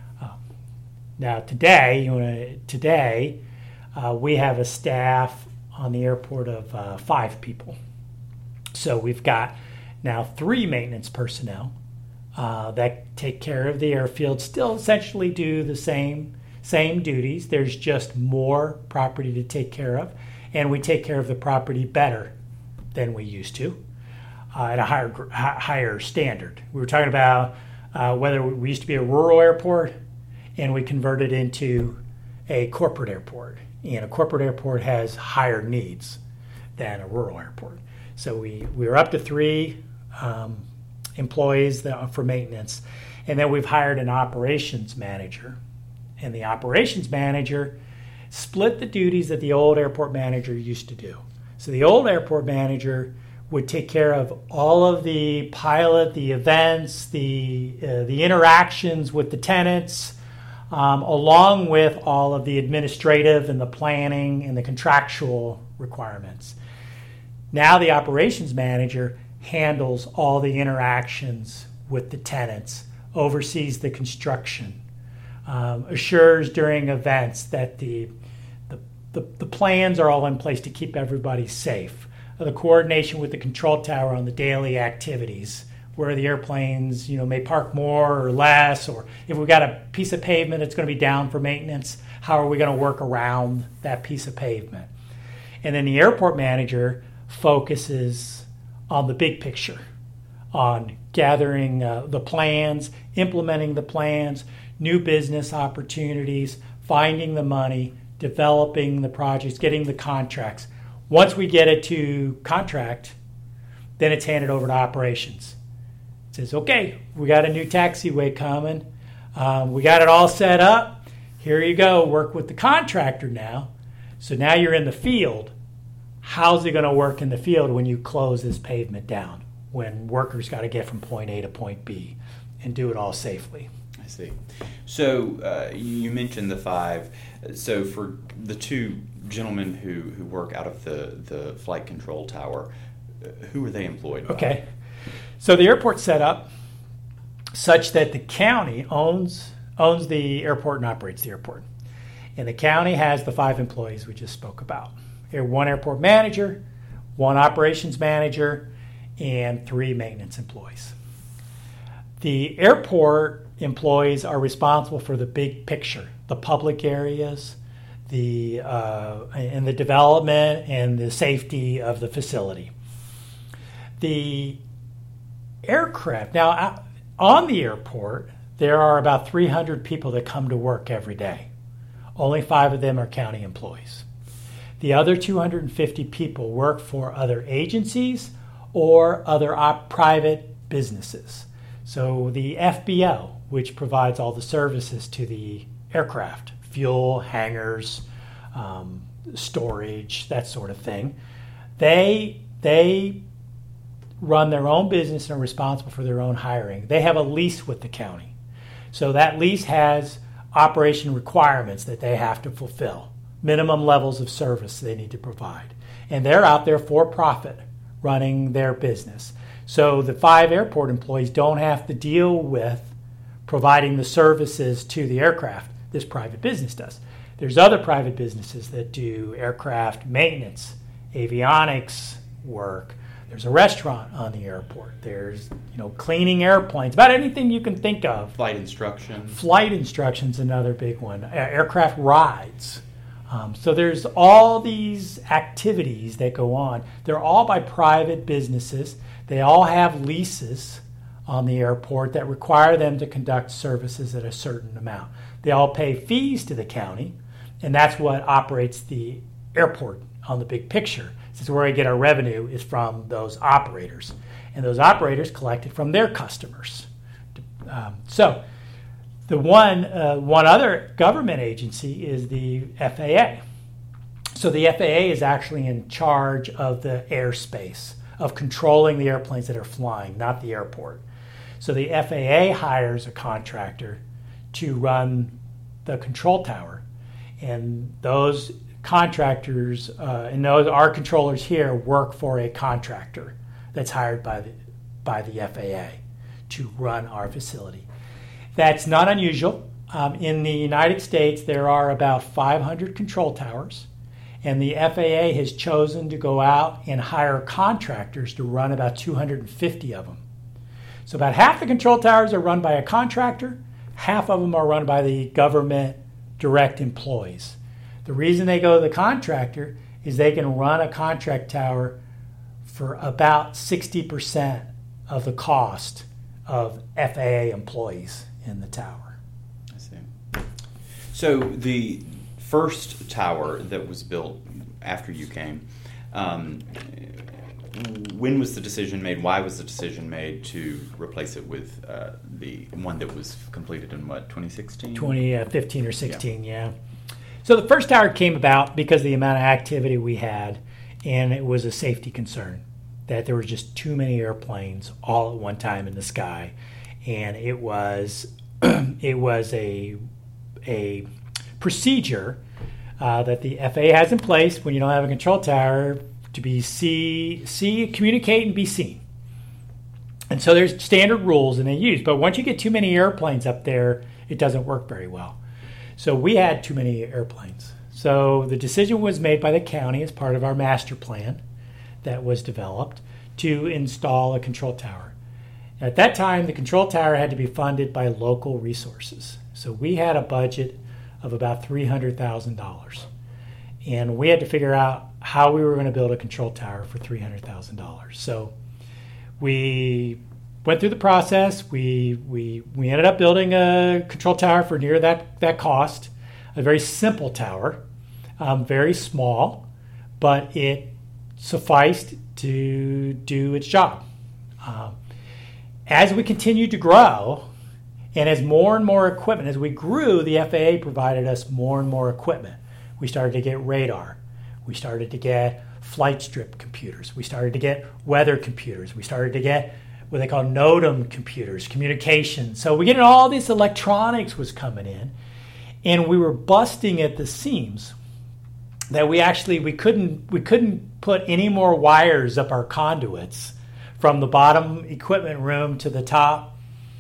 Now today, we have a staff on the airport of 5 people. So we've got now 3 maintenance personnel that take care of the airfield, still essentially do the same duties. There's just more property to take care of, and we take care of the property better than we used to at a higher standard. We were talking about whether we used to be a rural airport and we converted into a corporate airport. And a corporate airport has higher needs than a rural airport. So we were up to 3 employees for maintenance, and then we've hired an operations manager. And the operations manager split the duties that the old airport manager used to do. So the old airport manager would take care of all of the pilot, the events, the interactions with the tenants, along with all of the administrative and the planning and the contractual requirements. Now the operations manager handles all the interactions with the tenants, oversees the construction, assures during events that the plans are all in place to keep everybody safe. The coordination with the control tower on the daily activities, where the airplanes, may park more or less, or if we've got a piece of pavement that's going to be down for maintenance, how are we going to work around that piece of pavement? And then the airport manager focuses on the big picture, on gathering the plans, implementing the plans, new business opportunities, finding the money, developing the projects, getting the contracts. Once we get it to contract, then it's handed over to operations. It says, okay, we got a new taxiway coming. We got it all set up. Here you go. Work with the contractor now. So now you're in the field. How's it going to work in the field when you close this pavement down, when workers got to get from point A to point B and do it all safely? I see. So you mentioned the 5. So for the 2 gentlemen who work out of the flight control tower, who are they employed by? Okay. So the airport's set up such that the county owns the airport and operates the airport. And the county has the 5 employees we just spoke about. One airport manager, 1 operations manager, and 3 maintenance employees. The airport employees are responsible for the big picture, the public areas, and the development and the safety of the facility. The aircraft, now on the airport, there are about 300 people that come to work every day. Only 5 of them are county employees. The other 250 people work for other agencies or other private businesses. So the FBO, which provides all the services to the aircraft, fuel, hangars, storage, that sort of thing, they run their own business and are responsible for their own hiring. They have a lease with the county. So that lease has operation requirements that they have to fulfill, minimum levels of service they need to provide. And they're out there for profit running their business. So the 5 airport employees don't have to deal with providing the services to the aircraft. This private business does. There's other private businesses that do aircraft maintenance, avionics work. There's a restaurant on the airport. There's, cleaning airplanes, about anything you can think of. Flight instruction. Flight instruction's another big one. Aircraft rides. So there's all these activities that go on. They're all by private businesses. They all have leases on the airport that require them to conduct services at a certain amount. They all pay fees to the county, and that's what operates the airport on the big picture. Since where we get our revenue is from those operators, and those operators collect it from their customers. So the one other government agency is the FAA. So the FAA is actually in charge of the airspace, of controlling the airplanes that are flying, not the airport. So the FAA hires a contractor to run the control tower, and those contractors and our controllers here work for a contractor that's hired by the FAA to run our facility. That's not unusual. In the United States, there are about 500 control towers, and the FAA has chosen to go out and hire contractors to run about 250 of them. So about half the control towers are run by a contractor, half of them are run by the government direct employees. The reason they go to the contractor is they can run a contract tower for about 60% of the cost of FAA employees in the tower. I see. So the first tower that was built after you came, when was the decision made? Why was the decision made to replace it with the one that was completed in 2016? 2015 or 16, yeah. So the first tower came about because of the amount of activity we had, and it was a safety concern that there were just too many airplanes all at one time in the sky, and it was a procedure that the FAA has in place when you don't have a control tower to be communicate and be seen. And so there's standard rules and they use, but once you get too many airplanes up there, it doesn't work very well. So we had too many airplanes. So the decision was made by the county as part of our master plan that was developed to install a control tower. At that time, the control tower had to be funded by local resources. So we had a budget of about $300,000. And we had to figure out how we were going to build a control tower for $300,000. So we went through the process. We ended up building a control tower for near that cost, a very simple tower, very small, but it sufficed to do its job. As we continued to grow, and as more and more equipment, as we grew, the FAA provided us more and more equipment. We started to get radar. We started to get flight strip computers. We started to get weather computers. We started to get what they call NOTAM computers, communication. So we get all this electronics was coming in, and we were busting at the seams that we couldn't put any more wires up our conduits from the bottom equipment room to the top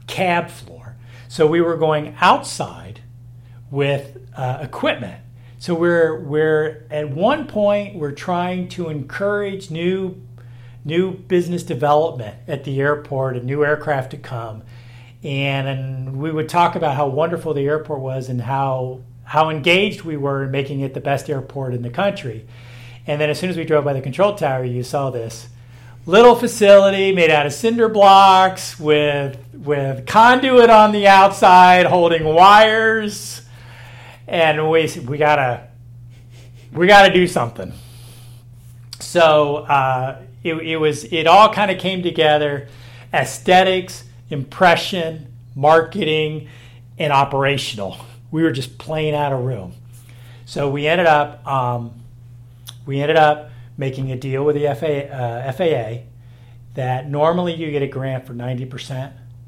cab floor. So we were going outside with equipment. So we're at one point we're trying to encourage new business development at the airport, a new aircraft to come, and we would talk about how wonderful the airport was and how engaged we were in making it the best airport in the country. And then as soon as we drove by the control tower, you saw this little facility made out of cinder blocks with conduit on the outside holding wires. And we gotta do something. So it all kind of came together: aesthetics, impression, marketing, and operational. We were just playing out of room. So we ended up making a deal with the FAA that normally you get a grant for 90%.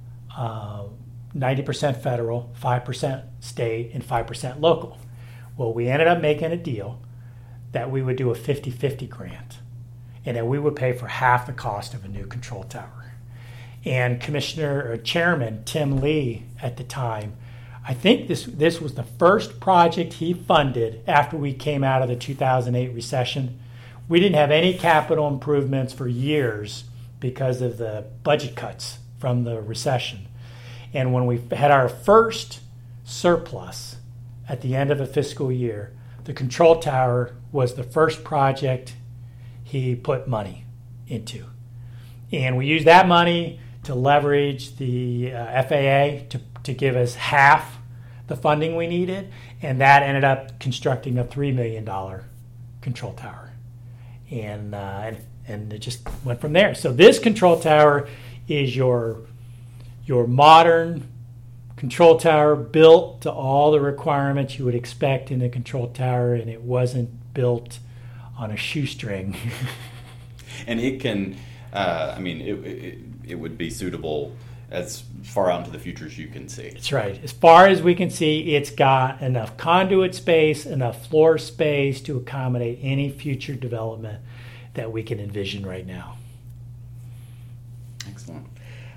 90% federal, 5% state, and 5% local. Well, we ended up making a deal that we would do a 50-50 grant, and that we would pay for half the cost of a new control tower. And Chairman Tim Lee at the time, I think this was the first project he funded after we came out of the 2008 recession. We didn't have any capital improvements for years because of the budget cuts from the recession. And when we had our first surplus at the end of a fiscal year, the control tower was the first project he put money into. And we used that money to leverage the FAA to give us half the funding we needed, and that ended up constructing a $3 million control tower. And it just went from there. So this control tower is your modern control tower, built to all the requirements you would expect in a control tower, and it wasn't built on a shoestring. And it can, it would be suitable as far out into the future as you can see. That's right. As far as we can see, it's got enough conduit space, enough floor space to accommodate any future development that we can envision right now. Excellent.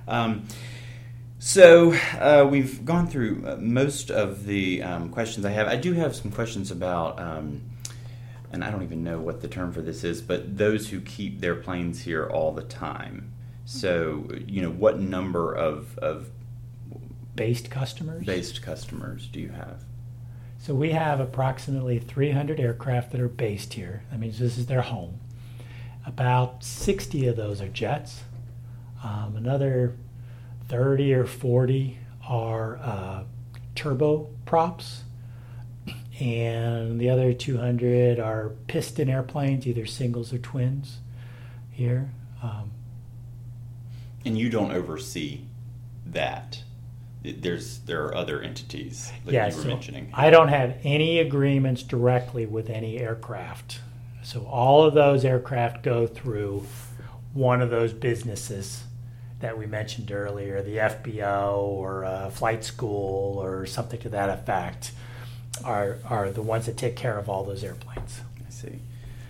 So we've gone through most of the questions I have. I do have some questions about, and I don't even know what the term for this is, but those who keep their planes here all the time. So, what number of based customers do you have? So we have approximately 300 aircraft that are based here. That means this is their home. About 60 of those are jets. Another 30 or 40 are turboprops, and the other 200 are piston airplanes, either singles or twins here. And you don't oversee that. There are other entities that you were mentioning. I don't have any agreements directly with any aircraft. So all of those aircraft go through one of those businesses that we mentioned earlier, the FBO or a flight school or something to that effect, are the ones that take care of all those airplanes. I see.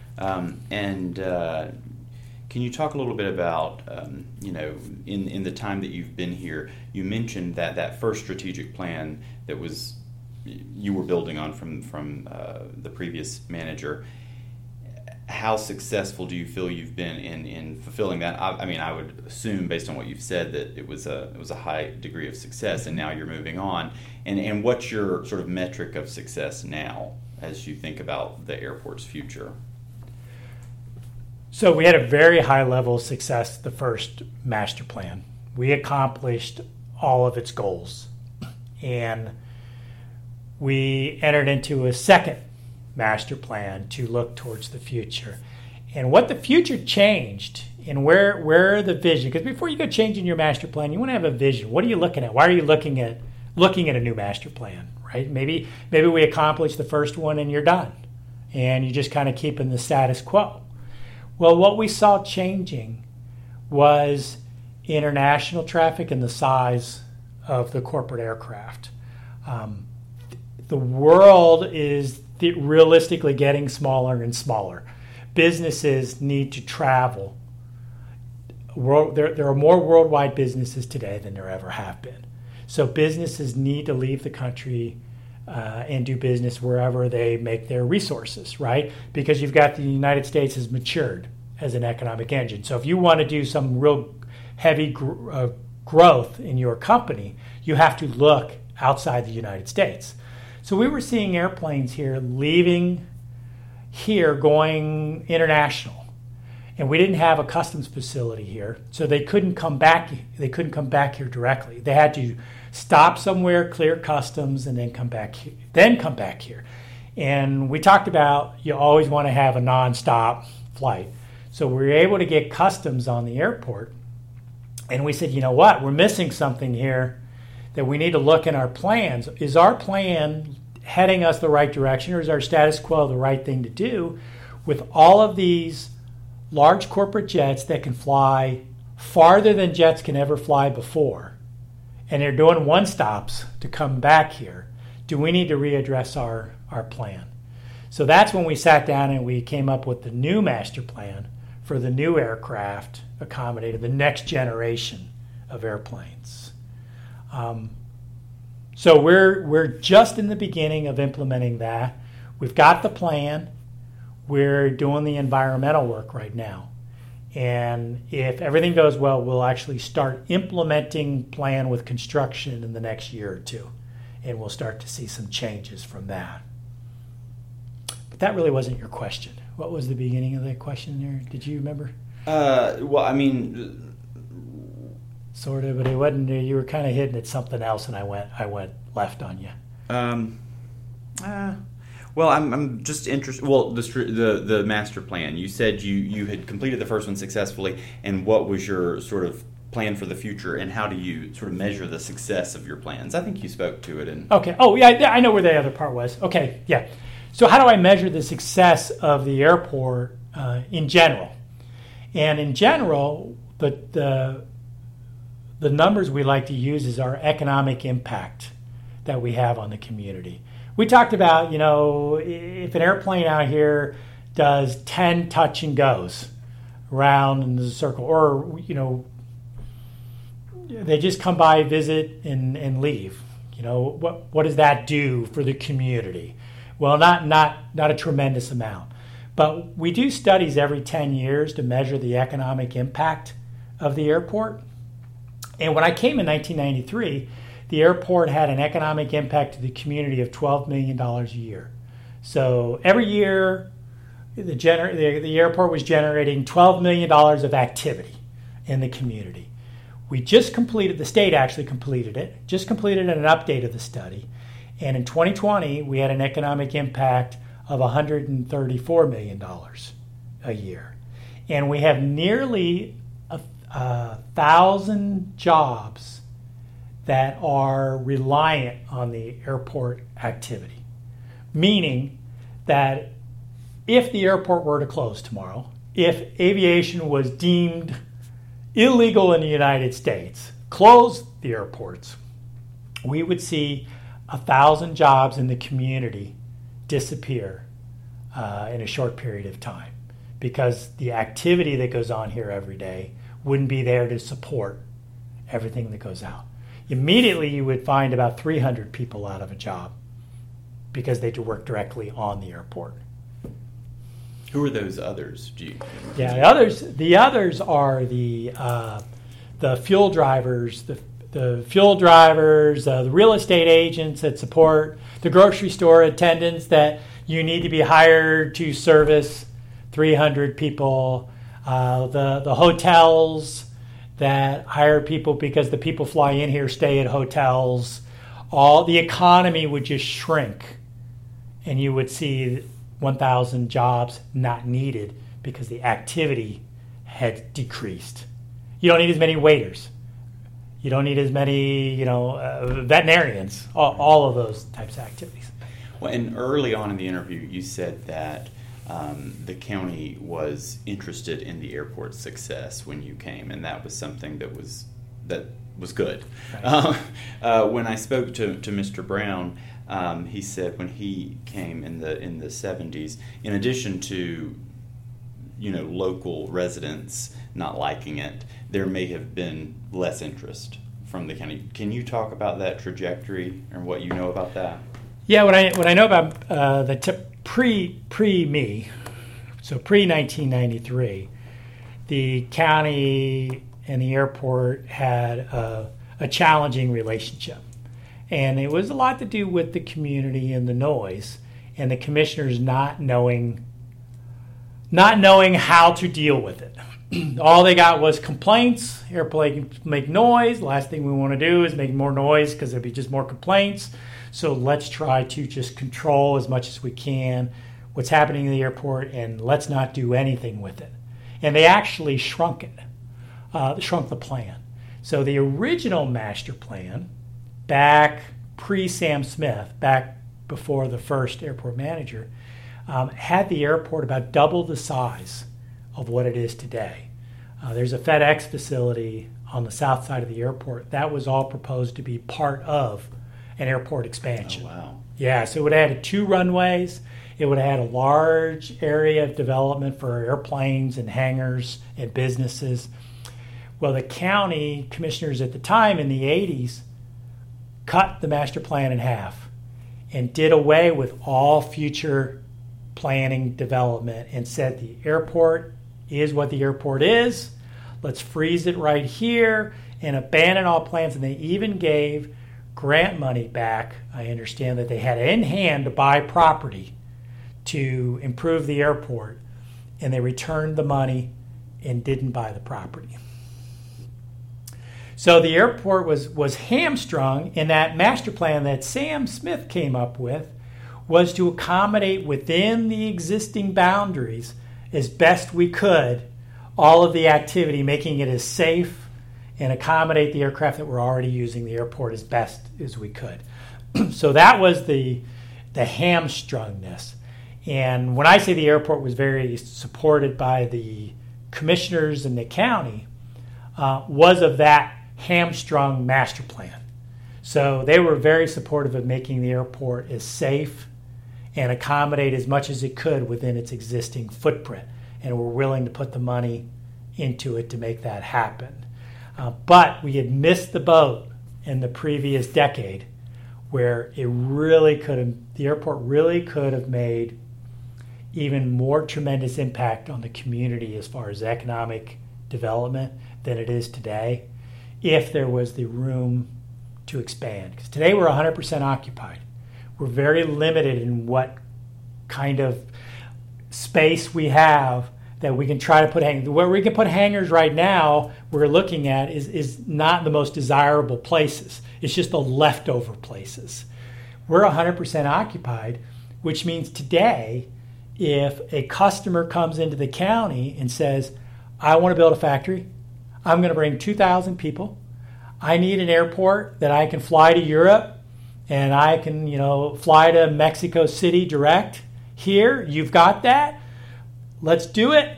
Can you talk a little bit about, in the time that you've been here, you mentioned that first strategic plan that you were building on from the previous manager. How successful do you feel you've been in fulfilling that? I would assume, based on what you've said, that it was a high degree of success, and now you're moving on. And what's your sort of metric of success now as you think about the airport's future? So we had a very high level of success the first master plan. We accomplished all of its goals. And we entered into a second master plan to look towards the future. And what the future changed and where the vision, because before you go changing your master plan, you want to have a vision. What are you looking at? Why are you looking at a new master plan, right? Maybe we accomplished the first one and you're done. And you're just kind of keeping the status quo. Well, what we saw changing was international traffic and the size of the corporate aircraft. The world is realistically getting smaller and smaller. Businesses need to travel there are more worldwide businesses today than there ever have been. So businesses need to leave the country and do business wherever they make their resources, right? Because you've got the United States has matured as an economic engine. So if you want to do some real heavy growth in your company, you have to look outside the United States. So we were seeing airplanes here leaving here, going international. And we didn't have a customs facility here, so they couldn't come back. They couldn't come back here directly. They had to stop somewhere, clear customs, and then come back here. And we talked about you always want to have a nonstop flight. So we were able to get customs on the airport, and we said, you know what, we're missing something here that we need to look in our plans. Is our plan heading us the right direction, or is our status quo the right thing to do with all of these large corporate jets that can fly farther than jets can ever fly before, and they're doing one-stops to come back here? Do we need to readdress our plan? So that's when we sat down and we came up with the new master plan for the new aircraft accommodated the next generation of airplanes. So we're just in the beginning of implementing that. We've got the plan. We're doing the environmental work right now. And if everything goes well, we'll actually start implementing plan with construction in the next year or two. And we'll start to see some changes from that. But that really wasn't your question. What was the beginning of the question there? Did you remember? Well, I mean, sort of, but it wasn't. You were kind of hitting at something else, and I went left on you. Well, I'm just interested. Well, the master plan. You said you had completed the first one successfully, and what was your sort of plan for the future, and how do you sort of measure the success of your plans? I think you spoke to it. Okay. Oh, yeah, I know where the other part was. Okay, yeah. So how do I measure the success of the airport in general? And in general, the numbers we like to use is our economic impact that we have on the community. We talked about, if an airplane out here does 10 touch and goes around in the circle, or, they just come by, visit, and leave. What does that do for the community? Well, not a tremendous amount. But we do studies every 10 years to measure the economic impact of the airport. And when I came in 1993, the airport had an economic impact to the community of $12 million a year. So every year, the airport was generating $12 million of activity in the community. We just completed, the state actually completed it, just completed an update of the study. And in 2020, we had an economic impact of $134 million a year. And we have nearly 1,000 jobs that are reliant on the airport activity. Meaning that if the airport were to close tomorrow, if aviation was deemed illegal in the United States, close the airports, we would see 1,000 jobs in the community disappear in a short period of time, because the activity that goes on here every day wouldn't be there to support everything that goes out. Immediately you would find about 300 people out of a job because they do work directly on the airport. Who are those others? The others are the fuel drivers, the real estate agents that support, the grocery store attendants that you need to be hired to service 300 people, the hotels that hire people because the people fly in here, stay at hotels. All the economy would just shrink, and you would see 1,000 jobs not needed because the activity had decreased. You don't need as many waiters. You don't need as many, veterinarians, all of those types of activities. Well, and early on in the interview, you said that the county was interested in the airport's success when you came, and that was something that was good. Right. When I spoke to Mr. Brown, he said when he came in the 70s, in addition to local residents not liking it, there may have been less interest from the county. Can you talk about that trajectory and what you know about that? Yeah, what I know about pre-me, so pre-1993, the county and the airport had a challenging relationship. And it was a lot to do with the community and the noise, and the commissioners not knowing how to deal with it. All they got was complaints. Airplane make noise. Last thing we want to do is make more noise because there'll be just more complaints. So let's try to just control as much as we can what's happening in the airport, and let's not do anything with it. And they actually shrunk it, shrunk the plan. So the original master plan, back pre-Sam Smith, back before the first airport manager, had the airport about double the size of what it is today. There's a FedEx facility on the south side of the airport. That was all proposed to be part of an airport expansion. Oh, wow. Yeah, so it would have had 2 runways. It would have had a large area of development for airplanes and hangars and businesses. Well, the county commissioners at the time in the 80s cut the master plan in half and did away with all future planning development and said the airport is what the airport is. Let's freeze it right here and abandon all plans. And they even gave grant money back. I understand that they had in hand to buy property to improve the airport, and they returned the money and didn't buy the property. So the airport was hamstrung, and that master plan that Sam Smith came up with was to accommodate within the existing boundaries as best we could all of the activity, making it as safe and accommodate the aircraft that were already using the airport as best as we could. So that was the hamstrungness. And when I say the airport was very supported by the commissioners in the county, was of that hamstrung master plan. So they were very supportive of making the airport as safe and accommodate as much as it could within its existing footprint, and were willing to put the money into it to make that happen. But we had missed the boat in the previous decade, where the airport really could have made even more tremendous impact on the community as far as economic development than it is today, if there was the room to expand. Because today we're 100% occupied. We're very limited in what kind of space we have that we can try to put hangars. Where we can put hangars right now, we're looking at is not the most desirable places. It's just the leftover places. We're 100% occupied, which means today, if a customer comes into the county and says, I want to build a factory, I'm going to bring 2,000 people, I need an airport that I can fly to Europe, and I can, fly to Mexico City direct. Here, you've got that. Let's do it.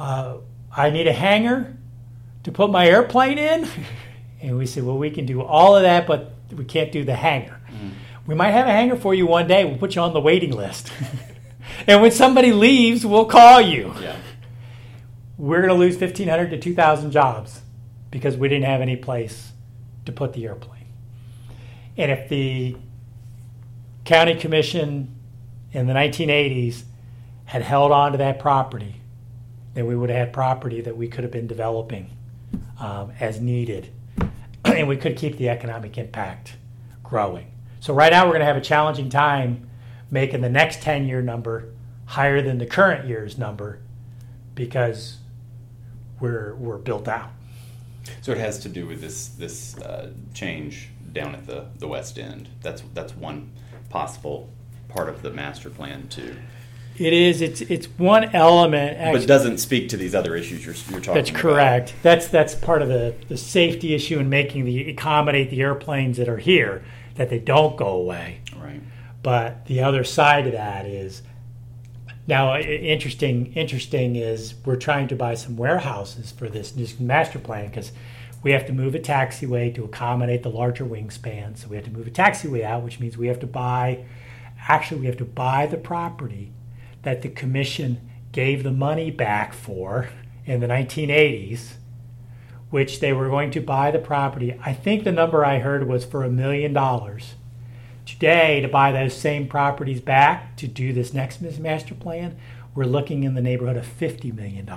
I need a hangar to put my airplane in. And we say, well, we can do all of that, but we can't do the hangar. We might have a hangar for you one day. We'll put you on the waiting list. And when somebody leaves, we'll call you. Yeah. We're going to lose 1,500 to 2,000 jobs because we didn't have any place to put the airplane. And if the county commission in the 1980s had held on to that property, then we would have had property that we could have been developing as needed. And we could keep the economic impact growing. So right now we're going to have a challenging time making the next 10-year number higher than the current year's number because we're built out. So it has to do with this change down at the West End. That's one possible part of the master plan too. It is. It's one element, actually, but doesn't speak to these other issues you're talking about. That's correct. That's part of the safety issue in making accommodate the airplanes that are here, that they don't go away. Right. But the other side of that is now interesting is we're trying to buy some warehouses for this master plan because we have to move a taxiway to accommodate the larger wingspan. So we have to move a taxiway out, which means we have to buy the property that the commission gave the money back for in the 1980s, which they were going to buy the property. I think the number I heard was for $1 million. Today, to buy those same properties back to do this next master plan, we're looking in the neighborhood of $50 million.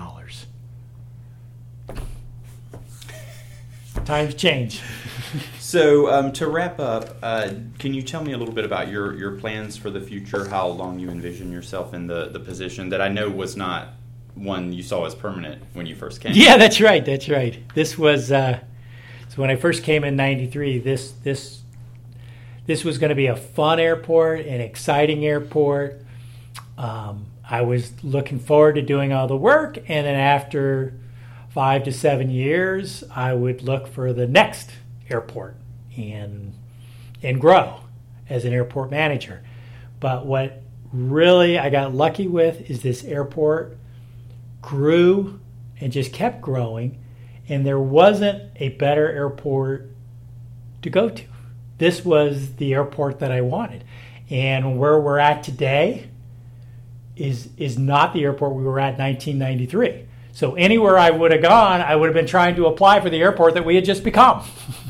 Times change. So to wrap up, can you tell me a little bit about your plans for the future, how long you envision yourself in the position that I know was not one you saw as permanent when you first came? Yeah, that's right. This was, so when I first came in 93, this was going to be a fun airport, an exciting airport. I was looking forward to doing all the work, and then after 5 to 7 years, I would look for the next airport and grow as an airport manager. But what really I got lucky with is this airport grew and just kept growing, and there wasn't a better airport to go to. This was the airport that I wanted. And where we're at today is not the airport we were at in 1993. So anywhere I would have gone, I would have been trying to apply for the airport that we had just become.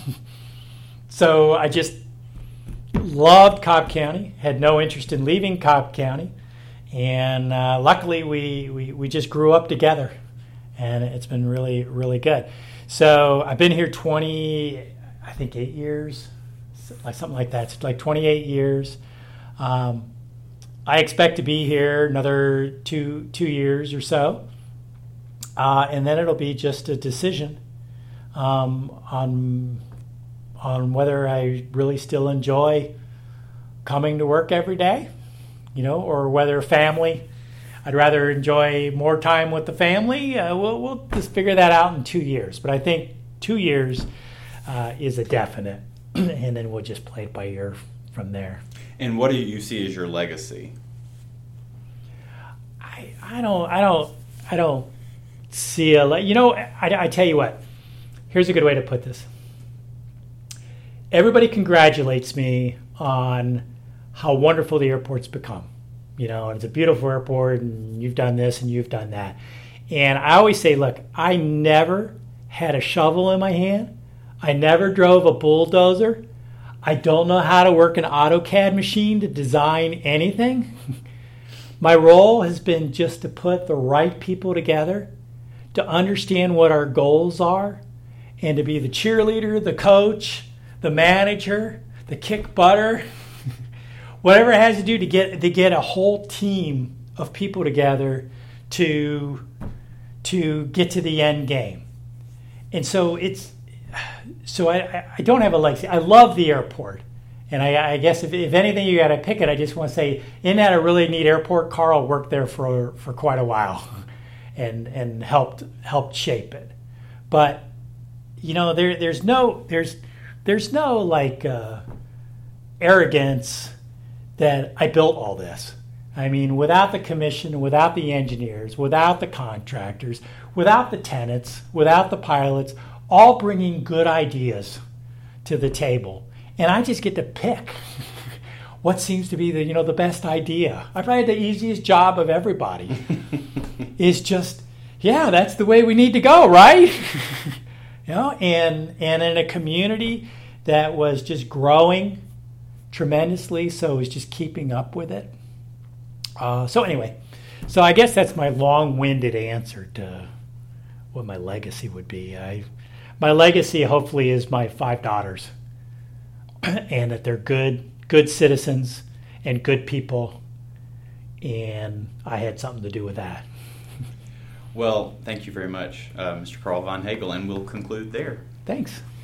So I just loved Cobb County, had no interest in leaving Cobb County. And luckily, we just grew up together, and it's been really, really good. So I've been here 8 years, something like that. It's like 28 years. I expect to be here another two years or so, and then it'll be just a decision on whether I really still enjoy coming to work every day, or whether family. I'd rather enjoy more time with the family. We'll just figure that out in 2 years. But I think 2 years is a definite, and then we'll just play it by ear from there. And what do you see as your legacy? I don't see I tell you what. Here's a good way to put this. Everybody congratulates me on how wonderful the airport's become. It's a beautiful airport, and you've done this and you've done that. And I always say, look, I never had a shovel in my hand. I never drove a bulldozer. I don't know how to work an AutoCAD machine to design anything. My role has been just to put the right people together, to understand what our goals are, and to be the cheerleader, the coach, the manager, the kick butter, whatever it has to do to get a whole team of people together to get to the end game. And so I don't have a legacy. I love the airport. And I guess if anything you got to pick it, I just want to say, isn't that a really neat airport? Carl worked there for quite a while and helped shape it. But there's no like arrogance that I built all this. I mean, without the commission, without the engineers, without the contractors, without the tenants, without the pilots, all bringing good ideas to the table. And I just get to pick what seems to be the best idea. I've had the easiest job of everybody. Is just, that's the way we need to go, right? And in a community that was just growing tremendously, so it's just keeping up with it. So anyway, I guess that's my long-winded answer to what my legacy would be. My legacy, hopefully, is my 5 daughters, and that they're good citizens and good people, and I had something to do with that. Well, thank you very much, Mr. Carl Von Hagel, and we'll conclude there. Thanks.